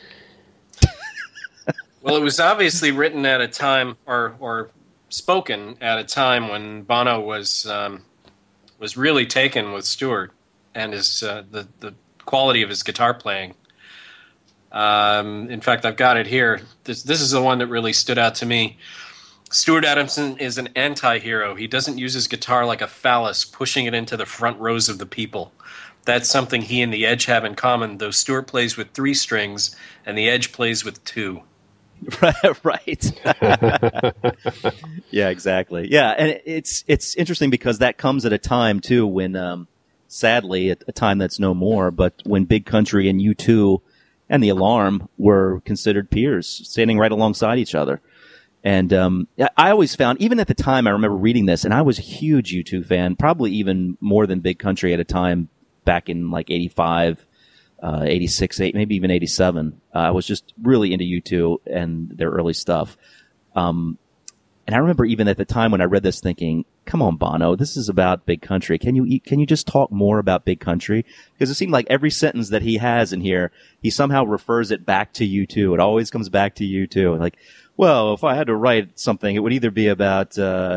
Well, it was obviously written at a time, or spoken at a time when Bono was really taken with Stewart and his the quality of his guitar playing. In fact, I've got it here. This is the one that really stood out to me. Stuart Adamson is an anti-hero. He doesn't use his guitar like a phallus, pushing it into the front rows of the people. That's something he and the Edge have in common, though Stewart plays with 3 strings and the Edge plays with 2. Right. Yeah, exactly. Yeah, and it's interesting because that comes at a time too when, sadly, at a time that's no more, but when Big Country and U2 and The Alarm were considered peers, standing right alongside each other. And I always found, even at the time, I remember reading this, and I was a huge U2 fan, probably even more than Big Country at a time back in like 85. 86, maybe even 87. I was just really into U2 and their early stuff. And I remember even at the time when I read this thinking, come on, Bono, this is about Big Country. Can you just talk more about Big Country? Because it seemed like every sentence that he has in here, he somehow refers it back to U2. It always comes back to U2. Like, well, if I had to write something, it would either be about,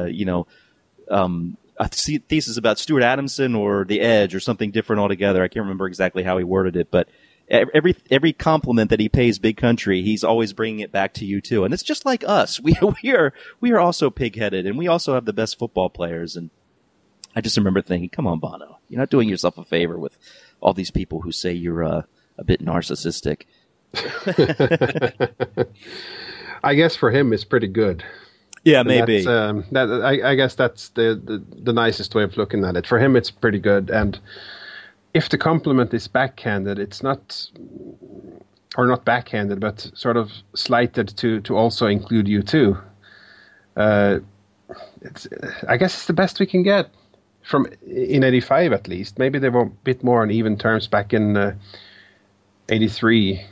a thesis about Stuart Adamson or the Edge or something different altogether. I can't remember exactly how he worded it, but every compliment that he pays Big Country, he's always bringing it back to U2. And it's just like us. We are also pig-headed, and we also have the best football players. And I just remember thinking, come on, Bono, you're not doing yourself a favor with all these people who say you're a bit narcissistic. I guess for him, it's pretty good. Yeah, And maybe. I guess that's the nicest way of looking at it. For him, it's pretty good. And if the compliment is backhanded, it's not, or not backhanded, but sort of slighted to also include U2. I guess it's the best we can get from in '85 at least. Maybe they were a bit more on even terms back in '83.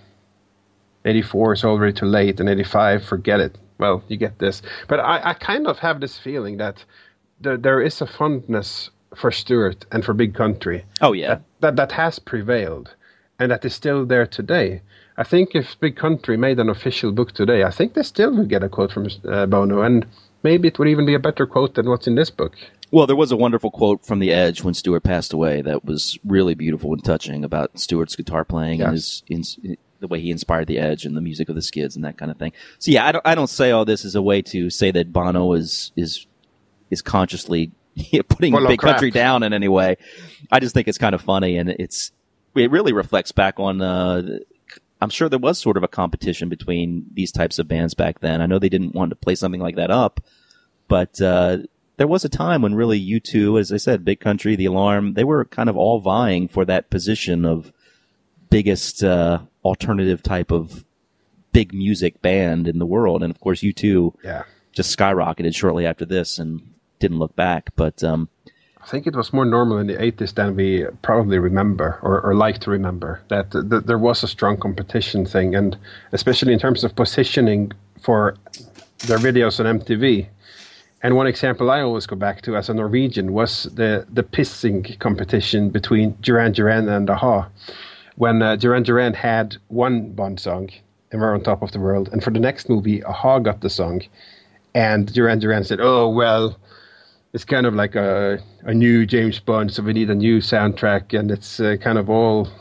'84 is already too late, and '85, forget it. Well, you get this. But I kind of have this feeling that there is a fondness for Stewart and for Big Country. Oh, yeah. That has prevailed, and that is still there today. I think if Big Country made an official book today, I think they still would get a quote from Bono, and maybe it would even be a better quote than what's in this book. Well, there was a wonderful quote from The Edge when Stewart passed away that was really beautiful and touching about Stewart's guitar playing and the way he inspired The Edge and the music of the Skids and that kind of thing. So yeah, I don't say all this as a way to say that Bono is consciously putting Big Country down in any way. I just think it's kind of funny, and it really reflects back on. I'm sure there was sort of a competition between these types of bands back then. I know they didn't want to play something like that up, but there was a time when really U2, as I said, Big Country, The Alarm, they were kind of all vying for that position of biggest alternative type of big music band in the world. And of course, U2 just skyrocketed shortly after this and didn't look back. But I think it was more normal in the 80s than we probably remember or like to remember, that there was a strong competition thing, and especially in terms of positioning for their videos on MTV. And one example I always go back to as a Norwegian was the pissing competition between Duran Duran and a-ha. When Duran Duran had one Bond song, and We're on Top of the World, and for the next movie, a-ha got the song, and Duran Duran said, "Oh, well, it's kind of like a new James Bond, so we need a new soundtrack, and it's kind of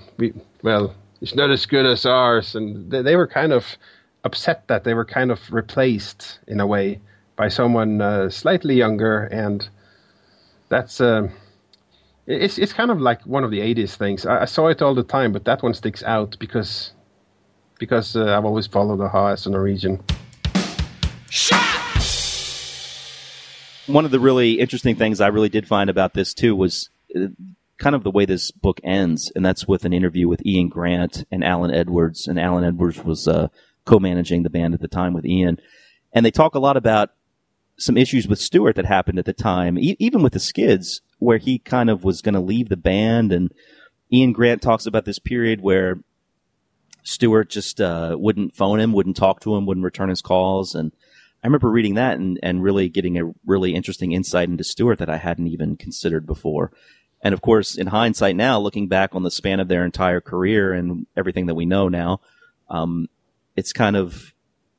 it's not as good as ours." And they were kind of upset that they were kind of replaced in a way by someone slightly younger, and that's it's kind of like one of the 80s things. I saw it all the time, but that one sticks out because I've always followed a-ha as a Norwegian. One of the really interesting things I really did find about this too was kind of the way this book ends, and that's with an interview with Ian Grant and Alan Edwards. And Alan Edwards was co-managing the band at the time with Ian, and they talk a lot about some issues with Stewart that happened at the time, even with the Skids, where he kind of was going to leave the band. And Ian Grant talks about this period where Stewart just wouldn't phone him, wouldn't talk to him, wouldn't return his calls. And I remember reading that and really getting a really interesting insight into Stewart that I hadn't even considered before. And of course, in hindsight now, looking back on the span of their entire career and everything that we know now, it's kind of,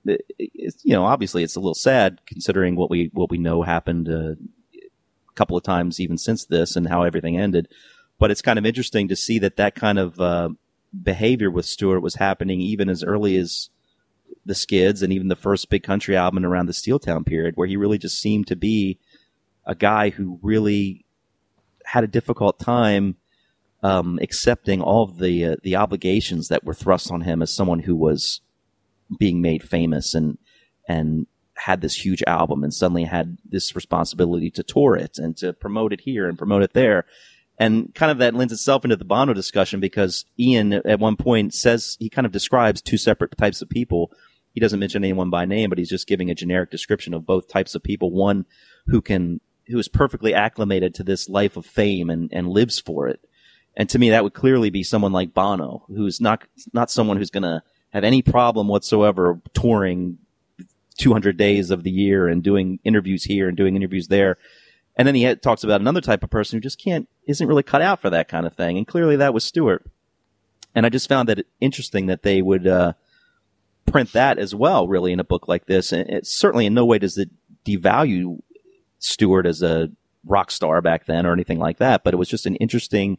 obviously it's a little sad considering what we know happened a couple of times even since this and how everything ended. But it's kind of interesting to see that kind of behavior with Stewart was happening even as early as the Skids and even the first Big Country album around the Steeltown period, where he really just seemed to be a guy who really had a difficult time accepting all of the obligations that were thrust on him as someone who was being made famous and had this huge album and suddenly had this responsibility to tour it and to promote it here and promote it there. And kind of that lends itself into the Bono discussion, because Ian at one point says he kind of describes two separate types of people. He doesn't mention anyone by name, but he's just giving a generic description of both types of people. One who is perfectly acclimated to this life of fame and lives for it. And to me, that would clearly be someone like Bono, who's not someone who's going to have any problem whatsoever touring 200 days of the year and doing interviews here and doing interviews there. And then he talks about another type of person who just isn't really cut out for that kind of thing. And clearly that was Stewart. And I just found that interesting that they would print that as well, really, in a book like this. And it certainly in no way does it devalue Stewart as a rock star back then or anything like that. But it was just an interesting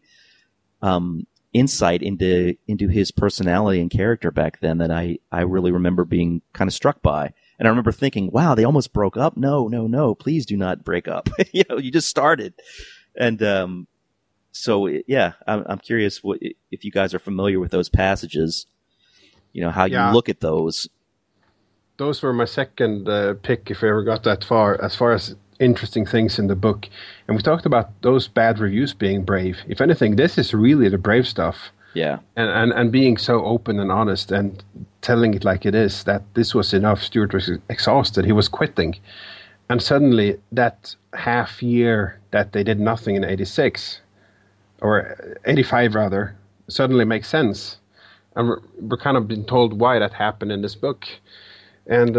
insight into his personality and character back then that I really remember being kind of struck by. And I remember thinking, wow, they almost broke up. No, please do not break up. You just started. And so, yeah, I'm curious if you guys are familiar with those passages. how you look at those. Those were my second pick, if I ever got that far, as interesting things in the book. And we talked about those bad reviews being brave. If anything, this is really the brave stuff. Yeah. And being so open and honest and telling it like it is, that this was enough. Stuart was exhausted. He was quitting. And suddenly that half year that they did nothing in 86, or 85 rather, suddenly makes sense. And we're kind of been told why that happened in this book. And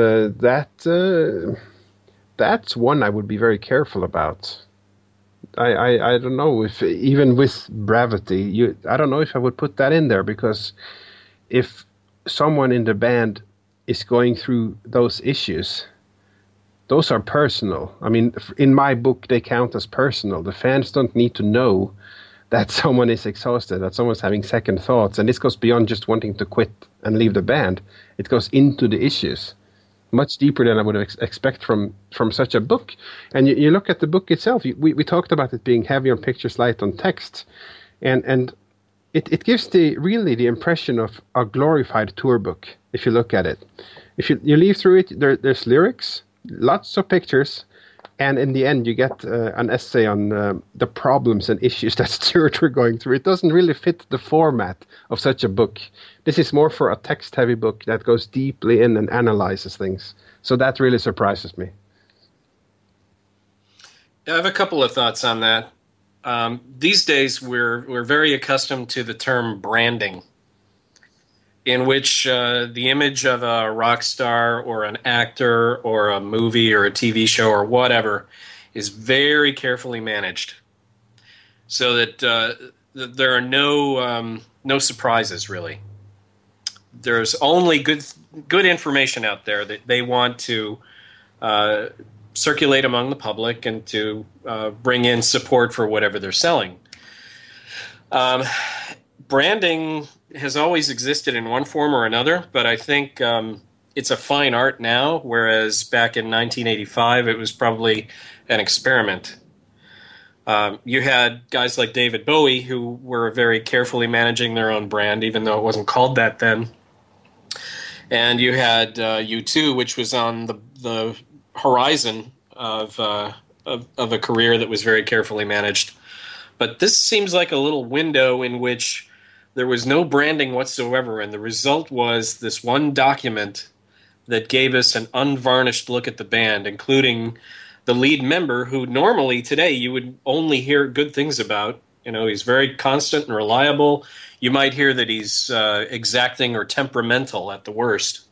that's one I would be very careful about. I don't know if, even with brevity, I don't know if I would put that in there, because if someone in the band is going through those issues, those are personal. I mean, in my book, they count as personal. The fans don't need to know that someone is exhausted, that someone's having second thoughts. And this goes beyond just wanting to quit and leave the band. It goes into the issues, much deeper than I would expect from such a book. And you look at the book itself. We talked about it being heavy on pictures, light on text. And it gives really the impression of a glorified tour book, if you look at it. If you leaf through it, there's lyrics, lots of pictures, and in the end you get an essay on the problems and issues that Stuart were going through. It doesn't really fit the format of such a book. This is more for a text-heavy book that goes deeply in and analyzes things. So that really surprises me. I have a couple of thoughts on that. These days we're very accustomed to the term branding, in which the image of a rock star or an actor or a movie or a TV show or whatever is very carefully managed, so that there are no surprises, really. There's only good information out there that they want to circulate among the public and to bring in support for whatever they're selling. Branding has always existed in one form or another, but I think it's a fine art now, whereas back in 1985 it was probably an experiment. You had guys like David Bowie who were very carefully managing their own brand, even though it wasn't called that then. And you had U2, which was on the horizon of a career that was very carefully managed. But this seems like a little window in which there was no branding whatsoever, and the result was this one document that gave us an unvarnished look at the band, including the lead member, who normally today you would only hear good things about. He's very constant and reliable. You might hear that he's exacting or temperamental at the worst.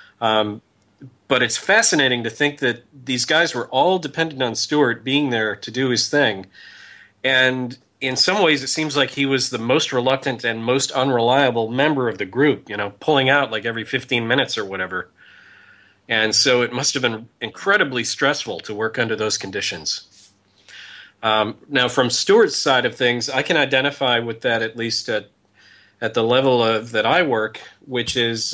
But it's fascinating to think that these guys were all dependent on Stuart being there to do his thing. And in some ways, it seems like he was the most reluctant and most unreliable member of the group, pulling out like every 15 minutes or whatever. And so it must have been incredibly stressful to work under those conditions. Now, from Stuart's side of things, I can identify with that, at least at the level of that I work, which is,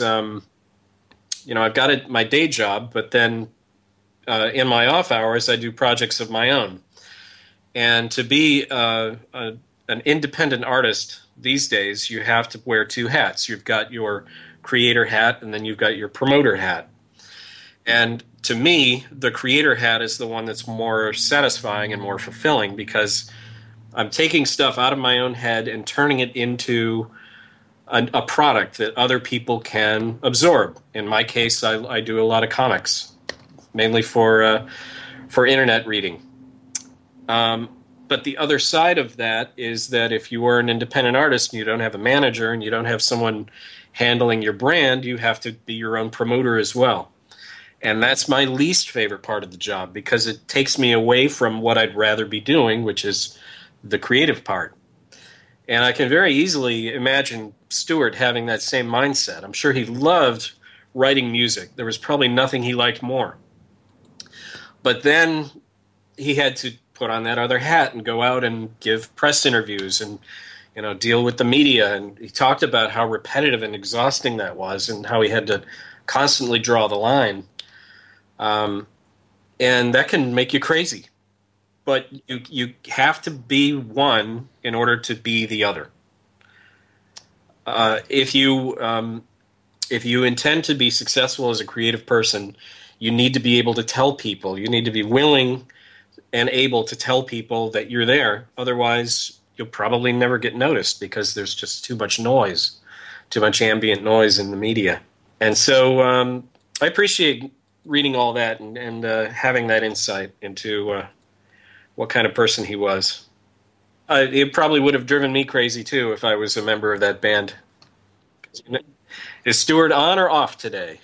I've got my day job, but then in my off hours, I do projects of my own. And to be an independent artist these days, you have to wear two hats. You've got your creator hat, and then you've got your promoter hat. And to me, the creator hat is the one that's more satisfying and more fulfilling, because I'm taking stuff out of my own head and turning it into a product that other people can absorb. In my case, I do a lot of comics, mainly for internet reading. But the other side of that is that if you are an independent artist and you don't have a manager and you don't have someone handling your brand, you have to be your own promoter as well. And that's my least favorite part of the job, because it takes me away from what I'd rather be doing, which is the creative part. And I can very easily imagine Stuart having that same mindset. I'm sure he loved writing music. There was probably nothing he liked more. But then he had to put on that other hat and go out and give press interviews and deal with the media. And he talked about how repetitive and exhausting that was, and how he had to constantly draw the line. And that can make you crazy. But you have to be one in order to be the other. If you if you intend to be successful as a creative person, you need to be able to tell people. You need to be willing and able to tell people that you're there. Otherwise, you'll probably never get noticed because there's just too much noise, too much ambient noise in the media. And so I appreciate reading all that and having that insight into what kind of person he was. It probably would have driven me crazy, too, if I was a member of that band. Is Stuart on or off today?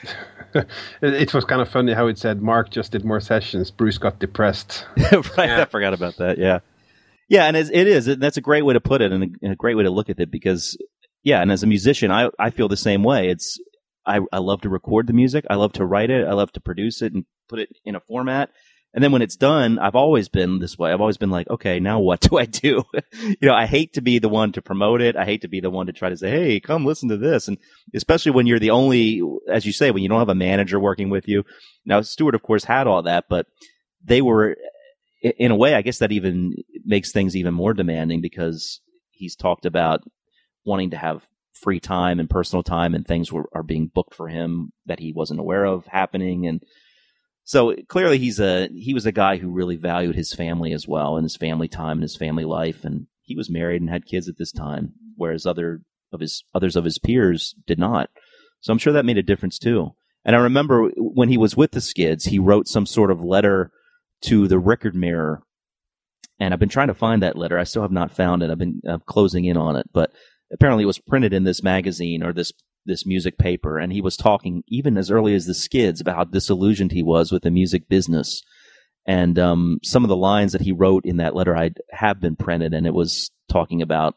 It was kind of funny how it said Mark just did more sessions. Bruce got depressed. Right, yeah. I forgot about that. Yeah, and it is. That's a great way to put it, and a great way to look at it. Because, and as a musician, I feel the same way. I love to record the music. I love to write it. I love to produce it and put it in a format. And then when it's done, I've always been this way. I've always been like, okay, now what do I do? I hate to be the one to promote it. I hate to be the one to try to say, hey, come listen to this. And especially when you're the only, as you say, when you don't have a manager working with you. Now, Stuart, of course, had all that, but they were, in a way, I guess that even makes things even more demanding because he's talked about wanting to have free time and personal time and things are being booked for him that he wasn't aware of happening. And so clearly he was a guy who really valued his family as well and his family time and his family life. And he was married and had kids at this time, whereas others of his peers did not. So I'm sure that made a difference too. And I remember when he was with the Skids, he wrote some sort of letter to the Record Mirror. And I've been trying to find that letter. I still have not found it. I've been closing in on it, but apparently it was printed in this magazine or this music paper, and he was talking even as early as the Skids about how disillusioned he was with the music business. And some of the lines that he wrote in that letter have been printed, and it was talking about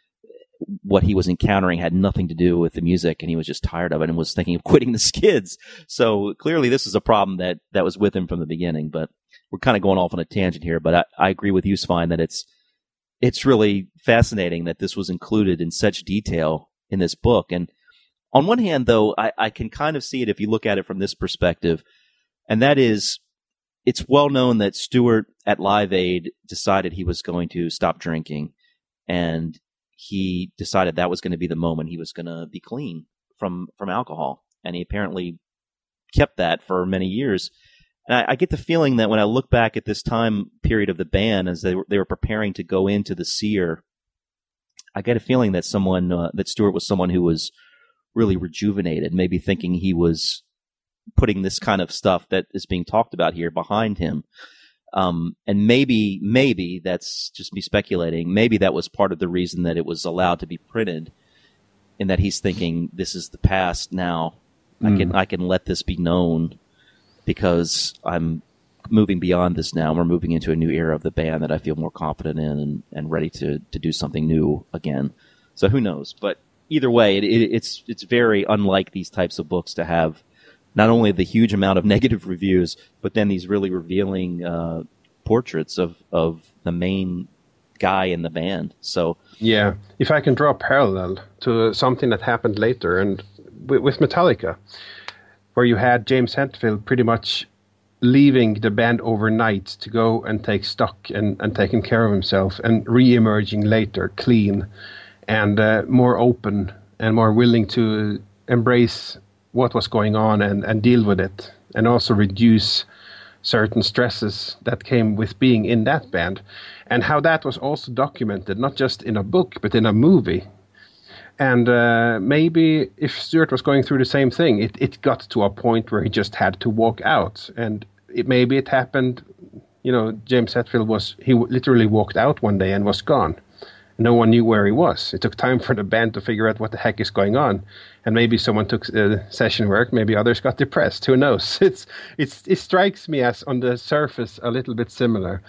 what he was encountering had nothing to do with the music, and he was just tired of it and was thinking of quitting the Skids. So clearly this is a problem that was with him from the beginning, but we're kind of going off on a tangent here. But I agree with you, Svein, that it's really fascinating that this was included in such detail in this book. And on one hand, though, I can kind of see it if you look at it from this perspective, and that is, it's well known that Stuart at Live Aid decided he was going to stop drinking, and he decided that was going to be the moment he was going to be clean from alcohol, and he apparently kept that for many years. And I get the feeling that when I look back at this time period of the band as they were preparing to go into the Seer, I get a feeling that that Stuart was someone who was really rejuvenated, maybe thinking he was putting this kind of stuff that is being talked about here behind him. And maybe that's just me speculating. Maybe that was part of the reason that it was allowed to be printed, in that he's thinking, this is the past now. I can let this be known because I'm moving beyond this now. We're moving into a new era of the band that I feel more confident in and ready to do something new again. So who knows? But either way, it's very unlike these types of books to have not only the huge amount of negative reviews, but then these really revealing portraits of the main guy in the band. So yeah, if I can draw a parallel to something that happened later, and with Metallica, where you had James Hetfield pretty much leaving the band overnight to go and take stock and taking care of himself, and re-emerging later clean and more open and more willing to embrace what was going on and deal with it, and also reduce certain stresses that came with being in that band, and how that was also documented, not just in a book, but in a movie. And maybe if Stuart was going through the same thing, it got to a point where he just had to walk out. And maybe it happened, James Hetfield he literally walked out one day and was gone. No one knew where he was. It took time for the band to figure out what the heck is going on. And maybe someone took session work, maybe others got depressed, who knows? It strikes me as, on the surface, a little bit similar.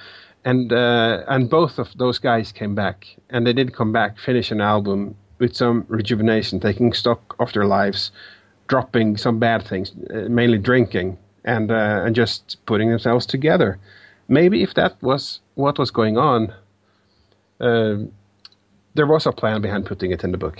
And both of those guys came back, and they did come back, finish an album with some rejuvenation, taking stock of their lives, dropping some bad things, mainly drinking, and just putting themselves together. Maybe if that was what was going on, there was a plan behind putting it in the book.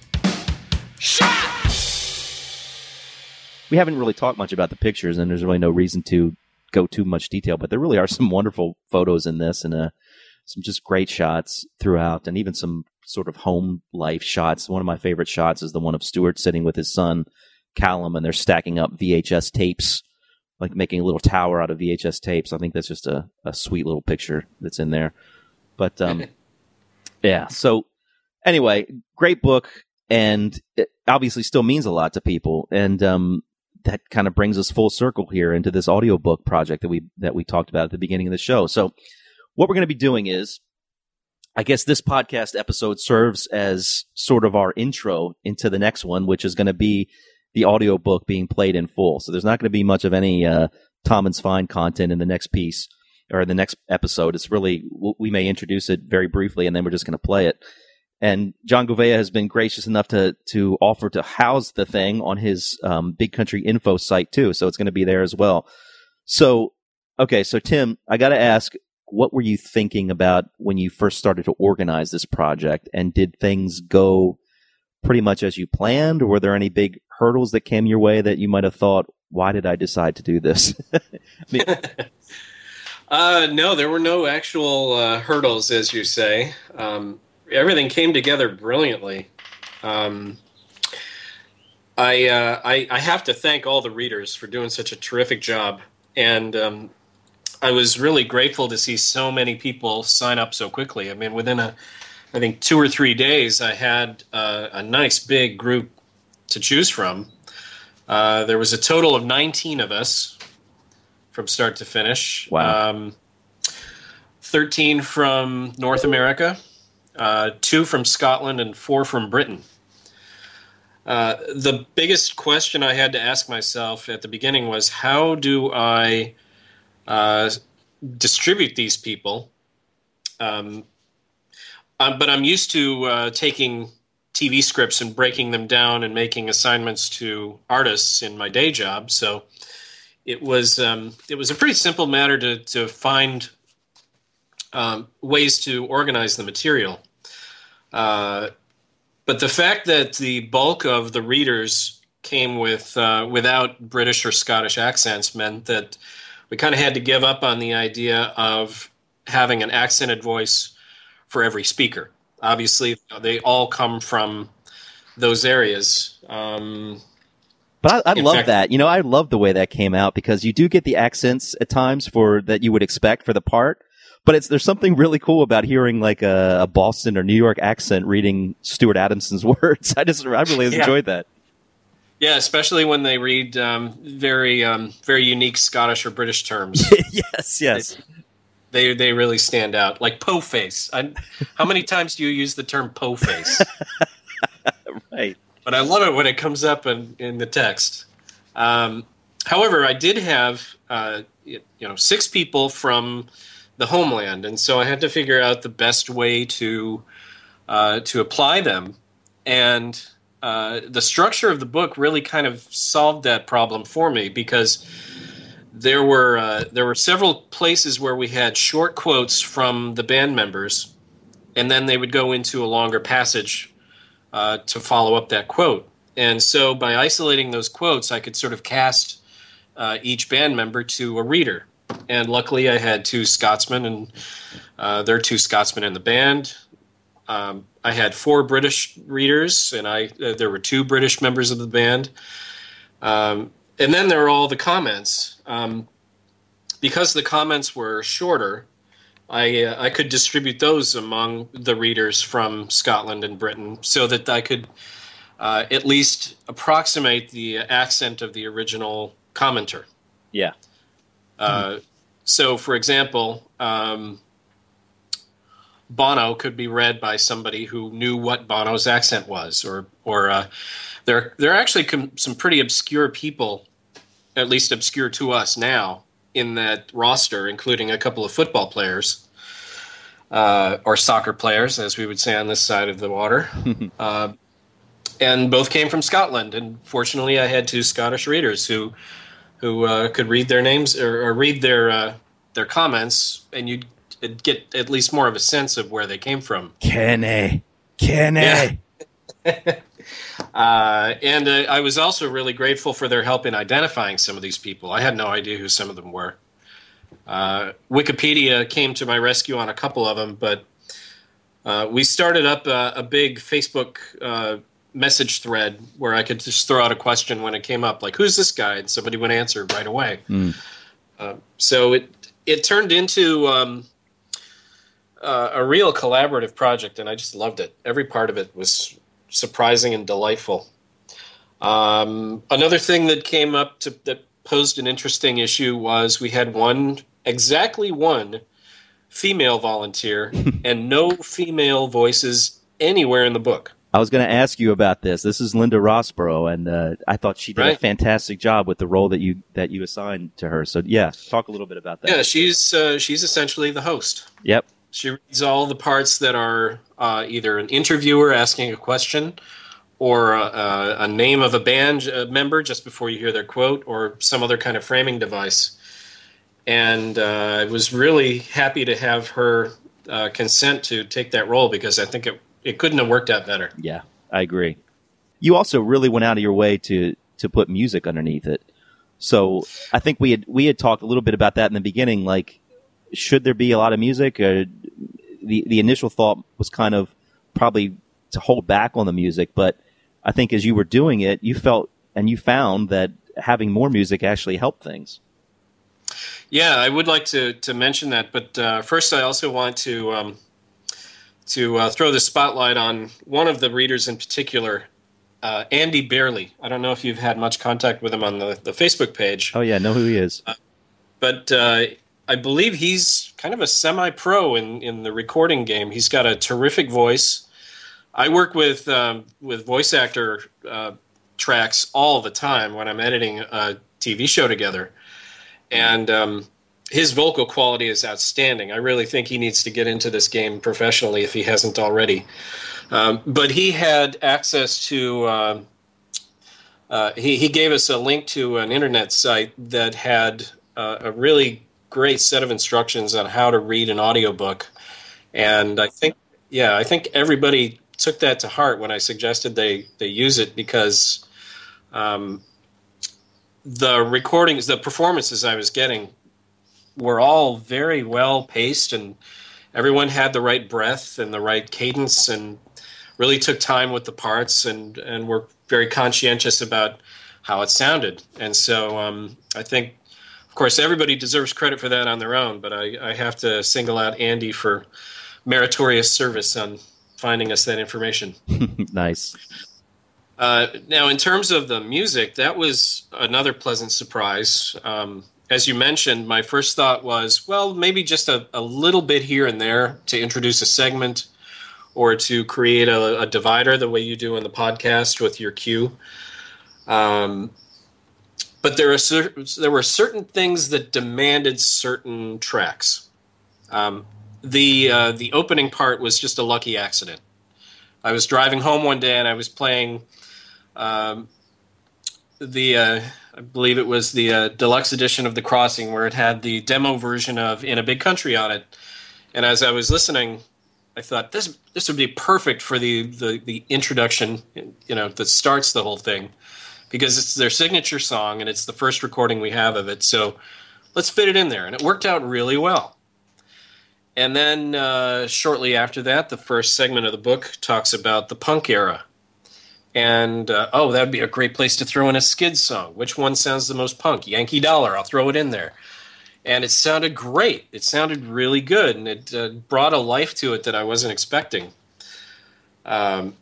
We haven't really talked much about the pictures, and there's really no reason to go too much detail, but there really are some wonderful photos in this, and some just great shots throughout, and even some sort of home life shots. One of my favorite shots is the one of Stuart sitting with his son, Callum, and they're stacking up VHS tapes, like making a little tower out of VHS tapes. I think that's just a sweet little picture that's in there. But yeah, so anyway, great book, and it obviously still means a lot to people. And that kind of brings us full circle here into this audiobook project that we talked about at the beginning of the show. So what we're going to be doing is, I guess this podcast episode serves as sort of our intro into the next one, which is going to be the audiobook being played in full. So there's not going to be much of any Tom and Svein content in the next piece or the next episode. It's really, we may introduce it very briefly, and then we're just going to play it. And John Gouveia has been gracious enough to offer to house the thing on his Big Country Info site too. So it's going to be there as well. So, okay. So Tim, I got to ask, what were you thinking about when you first started to organize this project? And did things go pretty much as you planned? Or were there any big hurdles that came your way that you might have thought, why did I decide to do this? No, there were no actual hurdles, as you say. Everything came together brilliantly. I have to thank all the readers for doing such a terrific job. And I was really grateful to see so many people sign up so quickly. I mean, within I think 2 or 3 days, I had a nice big group to choose from. There was a total of 19 of us from start to finish. Wow. 13 from North America, 2 from Scotland, and 4 from Britain. The biggest question I had to ask myself at the beginning was, how do I distribute these people? But I'm used to taking TV scripts and breaking them down and making assignments to artists in my day job. So it was a pretty simple matter to find ways to organize the material. But the fact that the bulk of the readers came without British or Scottish accents meant that we kind of had to give up on the idea of having an accented voice for every speaker. Obviously, they all come from those areas. But I love that. You know, I love the way that came out, because you do get the accents at times that you would expect for the part. But there's something really cool about hearing like a Boston or New York accent reading Stuart Adamson's words. I really enjoyed that. Yeah, especially when they read very unique Scottish or British terms. Yes. They really stand out. Like po face. How many times do you use the term po face? Right. But I love it when it comes up in the text. However, I did have 6 people from the homeland, and so I had to figure out the best way to apply them. And the structure of the book really kind of solved that problem for me, because there were several places where we had short quotes from the band members, and then they would go into a longer passage to follow up that quote. And so by isolating those quotes, I could sort of cast each band member to a reader. And luckily I had 2 Scotsmen, and there are 2 Scotsmen in the band. I had 4 British readers, and there were 2 British members of the band. And then there were all the comments. Because the comments were shorter, I could distribute those among the readers from Scotland and Britain, so that I could at least approximate the accent of the original commenter. Yeah. So, for example, Bono could be read by somebody who knew what Bono's accent was, or there are actually some pretty obscure people, at least obscure to us now, in that roster, including a couple of football players, or soccer players, as we would say on this side of the water. And both came from Scotland, and fortunately I had 2 Scottish readers who could read their names or read their comments, and you'd get at least more of a sense of where they came from. Kenny. Yeah. And I was also really grateful for their help in identifying some of these people. I had no idea who some of them were. Wikipedia came to my rescue on a couple of them, but we started up a big Facebook message thread where I could just throw out a question when it came up, like, who's this guy? And somebody would answer right away. So it turned into a real collaborative project, and I just loved it. Every part of it was surprising and delightful. Another thing that came up that posed an interesting issue was we had exactly one female volunteer and no female voices anywhere in the book. I was going to ask you about this. This is Linda Rossborough, and I thought she did a fantastic job with the role that you assigned to her. So, yeah, talk a little bit about that. Yeah, she's essentially the host. Yep. She reads all the parts that are either an interviewer asking a question or a name of a band member just before you hear their quote or some other kind of framing device. And I was really happy to have her consent to take that role because I think it couldn't have worked out better. Yeah, I agree. You also really went out of your way to put music underneath it. So I think we had talked a little bit about that in the beginning. Like, should there be a lot of music? The initial thought was kind of probably to hold back on the music, but I think as you were doing it, you felt and you found that having more music actually helped things. Yeah, I would like to mention that, but first I also want to throw the spotlight on one of the readers in particular, Andy Bairley. I don't know if you've had much contact with him on the Facebook page. Oh, yeah, I know who he is. But I believe he's kind of a semi-pro in the recording game. He's got a terrific voice. I work with voice actor tracks all the time when I'm editing a TV show together. And his vocal quality is outstanding. I really think he needs to get into this game professionally if he hasn't already. But he had access to he gave us a link to an internet site that had a really great set of instructions on how to read an audiobook. And I think everybody took that to heart when I suggested they use it because the recordings, the performances I was getting were all very well paced, and everyone had the right breath and the right cadence and really took time with the parts and were very conscientious about how it sounded. And so I think, of course, everybody deserves credit for that on their own, but I have to single out Andy for meritorious service on finding us that information. Nice. Now, in terms of the music, that was another pleasant surprise. As you mentioned, my first thought was, well, maybe just a little bit here and there to introduce a segment or to create a divider the way you do in the podcast with your cue. But there were certain things that demanded certain tracks. The opening part was just a lucky accident. I was driving home one day and I was playing I believe it was the deluxe edition of The Crossing, where it had the demo version of In a Big Country on it. And as I was listening, I thought this would be perfect for the introduction, that starts the whole thing, because it's their signature song and it's the first recording we have of it. So let's fit it in there, and it worked out really well. And then shortly after that, the first segment of the book talks about the punk era. And, that would be a great place to throw in a Skid song. Which one sounds the most punk? Yankee Dollar, I'll throw it in there. And it sounded great. It sounded really good, and it brought a life to it that I wasn't expecting. And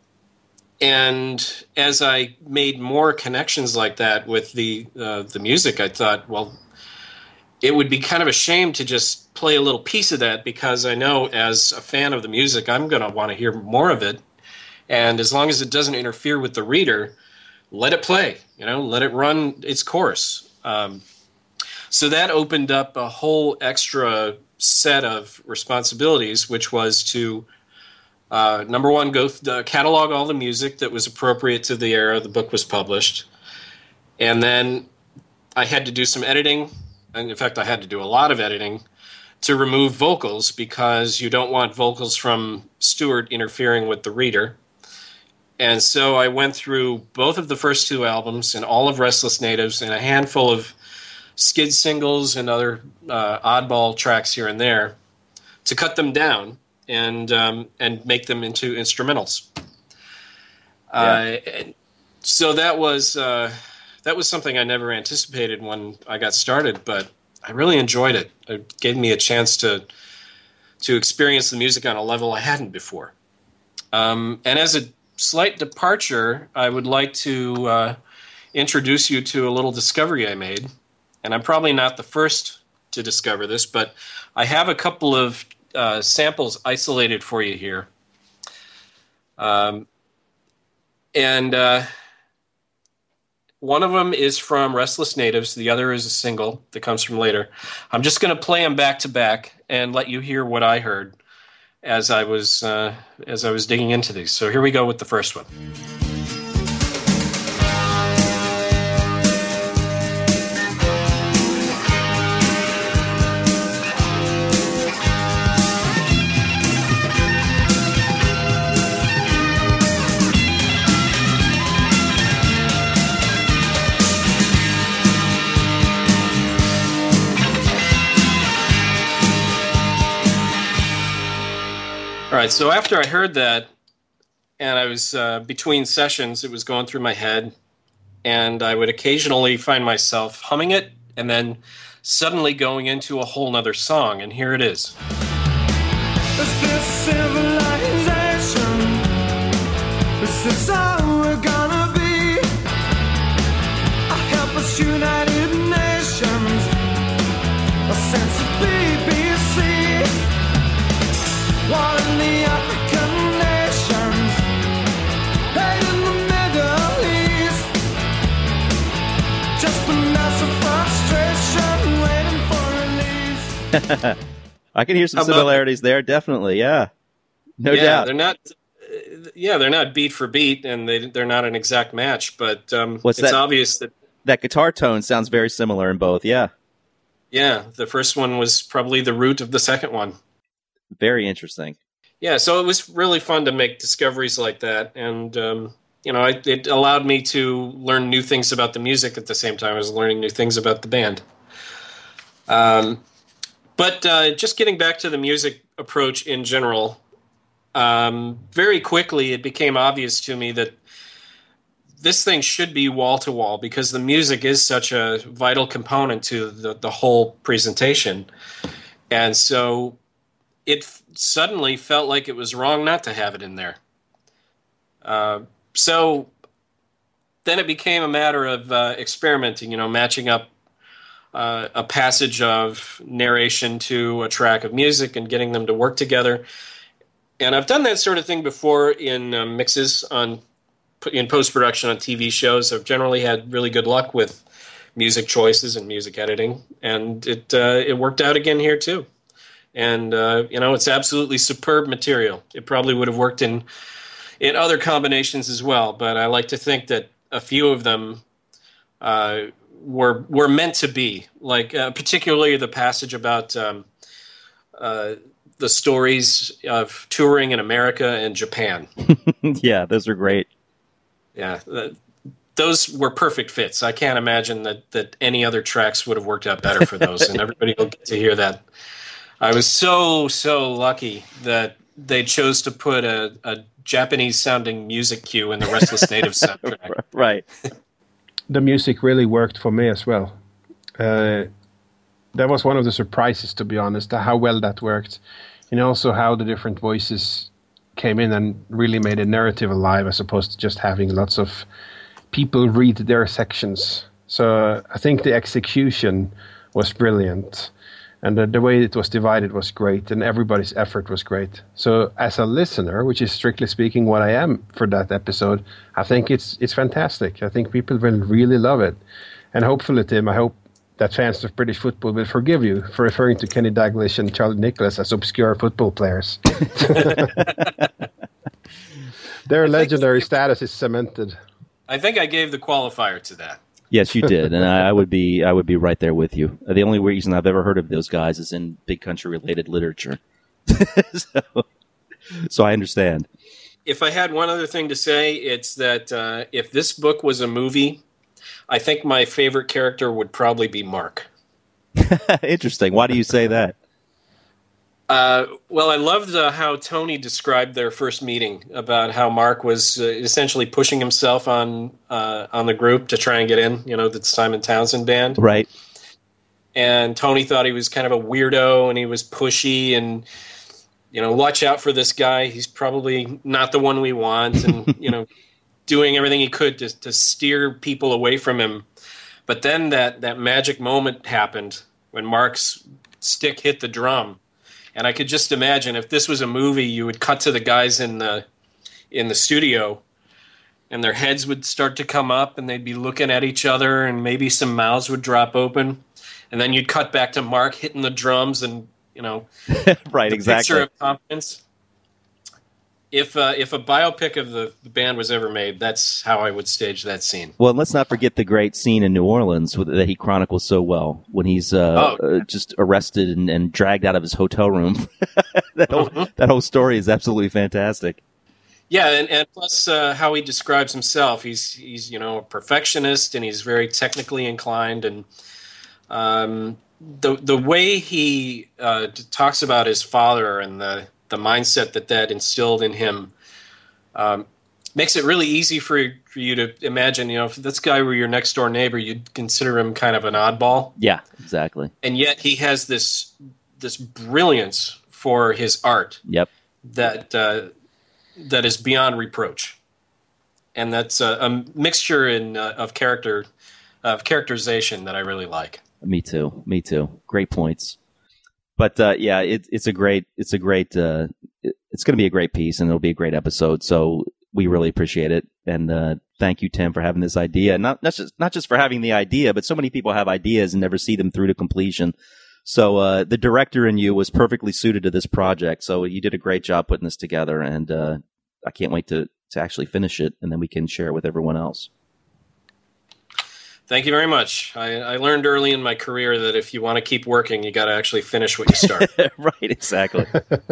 as I made more connections like that with the music, I thought, well, it would be kind of a shame to just play a little piece of that, because I know as a fan of the music, I'm going to want to hear more of it. And as long as it doesn't interfere with the reader, let it play, let it run its course. So that opened up a whole extra set of responsibilities, which was to, number one, go catalog all the music that was appropriate to the era the book was published. And then I had to do some editing. And in fact, I had to do a lot of editing to remove vocals, because you don't want vocals from Stewart interfering with the reader. And so I went through both of the first two albums and all of Restless Natives and a handful of skid singles and other oddball tracks here and there, to cut them down and make them into instrumentals. So that was something I never anticipated when I got started, but I really enjoyed it. It gave me a chance to experience the music on a level I hadn't before. And as a slight departure, I would like to introduce you to a little discovery I made. And I'm probably not the first to discover this, but I have a couple of samples isolated for you here. And one of them is from Restless Natives. The other is a single that comes from later. I'm just going to play them back to back and let you hear what I heard as I was digging into these. So here we go with the first one. All right, so after I heard that, and I was between sessions, it was going through my head, and I would occasionally find myself humming it, and then suddenly going into a whole nother song, and here it is. Is this civilization? Is this how we're gonna be? I help us United Nations, a sense of BBC. War in the African nations, hate in the Middle East. Just a massive frustration, waiting for release. I can hear some similarities there, definitely. Yeah, no doubt. They're not beat for beat, and they're not an exact match. But it's obvious that guitar tone sounds very similar in both. Yeah, the first one was probably the root of the second one. Very interesting. Yeah, so it was really fun to make discoveries like that, and it allowed me to learn new things about the music at the same time as learning new things about the band. But just getting back to the music approach in general, very quickly it became obvious to me that this thing should be wall-to-wall because the music is such a vital component to the whole presentation. And so it suddenly felt like it was wrong not to have it in there. So then it became a matter of experimenting, matching up a passage of narration to a track of music and getting them to work together. And I've done that sort of thing before in mixes in post-production on TV shows. I've generally had really good luck with music choices and music editing, and it worked out again here too. And it's absolutely superb material. It probably would have worked in other combinations as well, but I like to think that a few of them were meant to be, like particularly the passage about the stories of touring in America and Japan. Yeah, those are great. Yeah, those were perfect fits. I can't imagine that any other tracks would have worked out better for those, and everybody will get to hear that. I was so lucky that they chose to put a Japanese-sounding music cue in the Restless Natives soundtrack. Right. The music really worked for me as well. That was one of the surprises, to be honest, how well that worked. And also how the different voices came in and really made a narrative alive as opposed to just having lots of people read their sections. So I think the execution was brilliant. And the way it was divided was great, and everybody's effort was great. So as a listener, which is strictly speaking what I am for that episode, I think it's fantastic. I think people will really love it. And hopefully, Tim, I hope that fans of British football will forgive you for referring to Kenny Dalglish and Charlie Nicholas as obscure football players. Their legendary status is cemented. I think I gave the qualifier to that. Yes, you did, and I would be right there with you. The only reason I've ever heard of those guys is in big country-related literature, so I understand. If I had one other thing to say, it's that if this book was a movie, I think my favorite character would probably be Mark. Interesting. Why do you say that? Well, I loved how Tony described their first meeting, about how Mark was essentially pushing himself on the group to try and get in, the Simon Townsend band. Right. And Tony thought he was kind of a weirdo and he was pushy and, watch out for this guy. He's probably not the one we want. And, doing everything he could to steer people away from him. But then that magic moment happened when Mark's stick hit the drum. And I could just imagine, if this was a movie, you would cut to the guys in the studio, and their heads would start to come up, and they'd be looking at each other, and maybe some mouths would drop open, and then you'd cut back to Mark hitting the drums, and right, the exactly. picture of confidence. If a biopic of the band was ever made, that's how I would stage that scene. Well, let's not forget the great scene in New Orleans that he chronicles so well when he's just arrested and dragged out of his hotel room. That whole story is absolutely fantastic. Yeah, and plus how he describes himself. He's a perfectionist, and he's very technically inclined, and the way he talks about his father and the mindset that instilled in him makes it really easy for you to imagine, if this guy were your next door neighbor, you'd consider him kind of an oddball. Yeah, exactly. And yet he has this brilliance for his art. Yep. That is beyond reproach. And that's a mixture of characterization that I really like. Me too. Great points. But it's going to be a great piece, and it'll be a great episode. So we really appreciate it, and thank you, Tim, for having this idea. Not just for having the idea, but so many people have ideas and never see them through to completion. So the director in you was perfectly suited to this project. So you did a great job putting this together, and I can't wait to actually finish it, and then we can share it with everyone else. Thank you very much. I learned early in my career that if you want to keep working, you got to actually finish what you start. Right, exactly.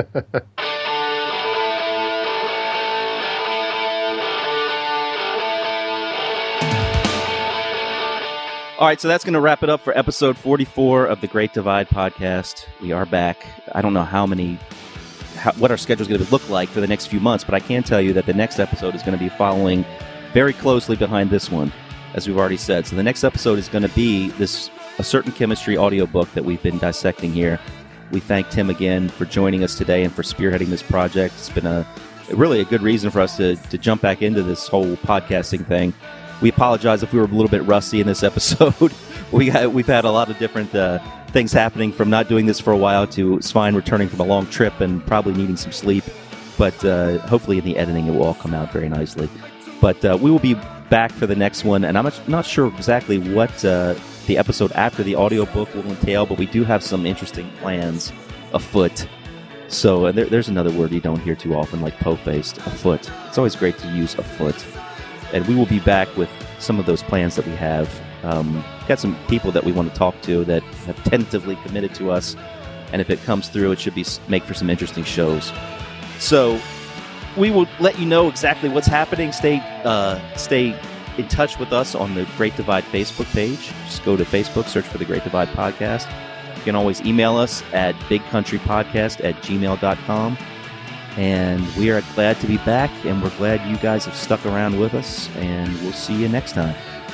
All right, so that's going to wrap it up for episode 44 of the Great Divide podcast. We are back. I don't know what our schedule is going to look like for the next few months, but I can tell you that the next episode is going to be following very closely behind this one, as we've already said. So the next episode is going to be A Certain Chemistry audiobook that we've been dissecting here. We thank Tim again for joining us today and for spearheading this project. It's been really a good reason for us to jump back into this whole podcasting thing. We apologize if we were a little bit rusty in this episode. We've had a lot of different things happening, from not doing this for a while to Svein returning from a long trip and probably needing some sleep. But hopefully in the editing it will all come out very nicely. But we will be back for the next one, and I'm not sure exactly what the episode after the audiobook will entail, but we do have some interesting plans afoot. So there's another word you don't hear too often, like po-faced, afoot. It's always great to use afoot. And we will be back with some of those plans that we have. Got some people that we want to talk to that have tentatively committed to us, and if it comes through, it should make for some interesting shows. So we will let you know exactly what's happening. Stay in touch with us on the Great Divide Facebook page. Just go to Facebook, search for the Great Divide Podcast. You can always email us at bigcountrypodcast@gmail.com. And we are glad to be back, and we're glad you guys have stuck around with us, and we'll see you next time.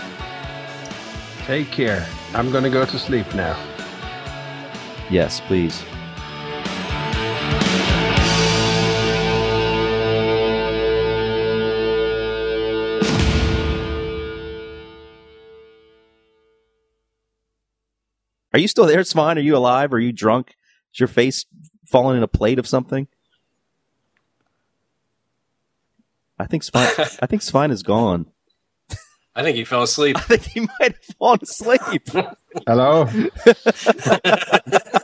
Take care. I'm going to go to sleep now. Yes, please. Are you still there, Svein? Are you alive? Are you drunk? Is your face falling in a plate of something? I think Svein is gone. I think he fell asleep. I think he might have fallen asleep. Hello?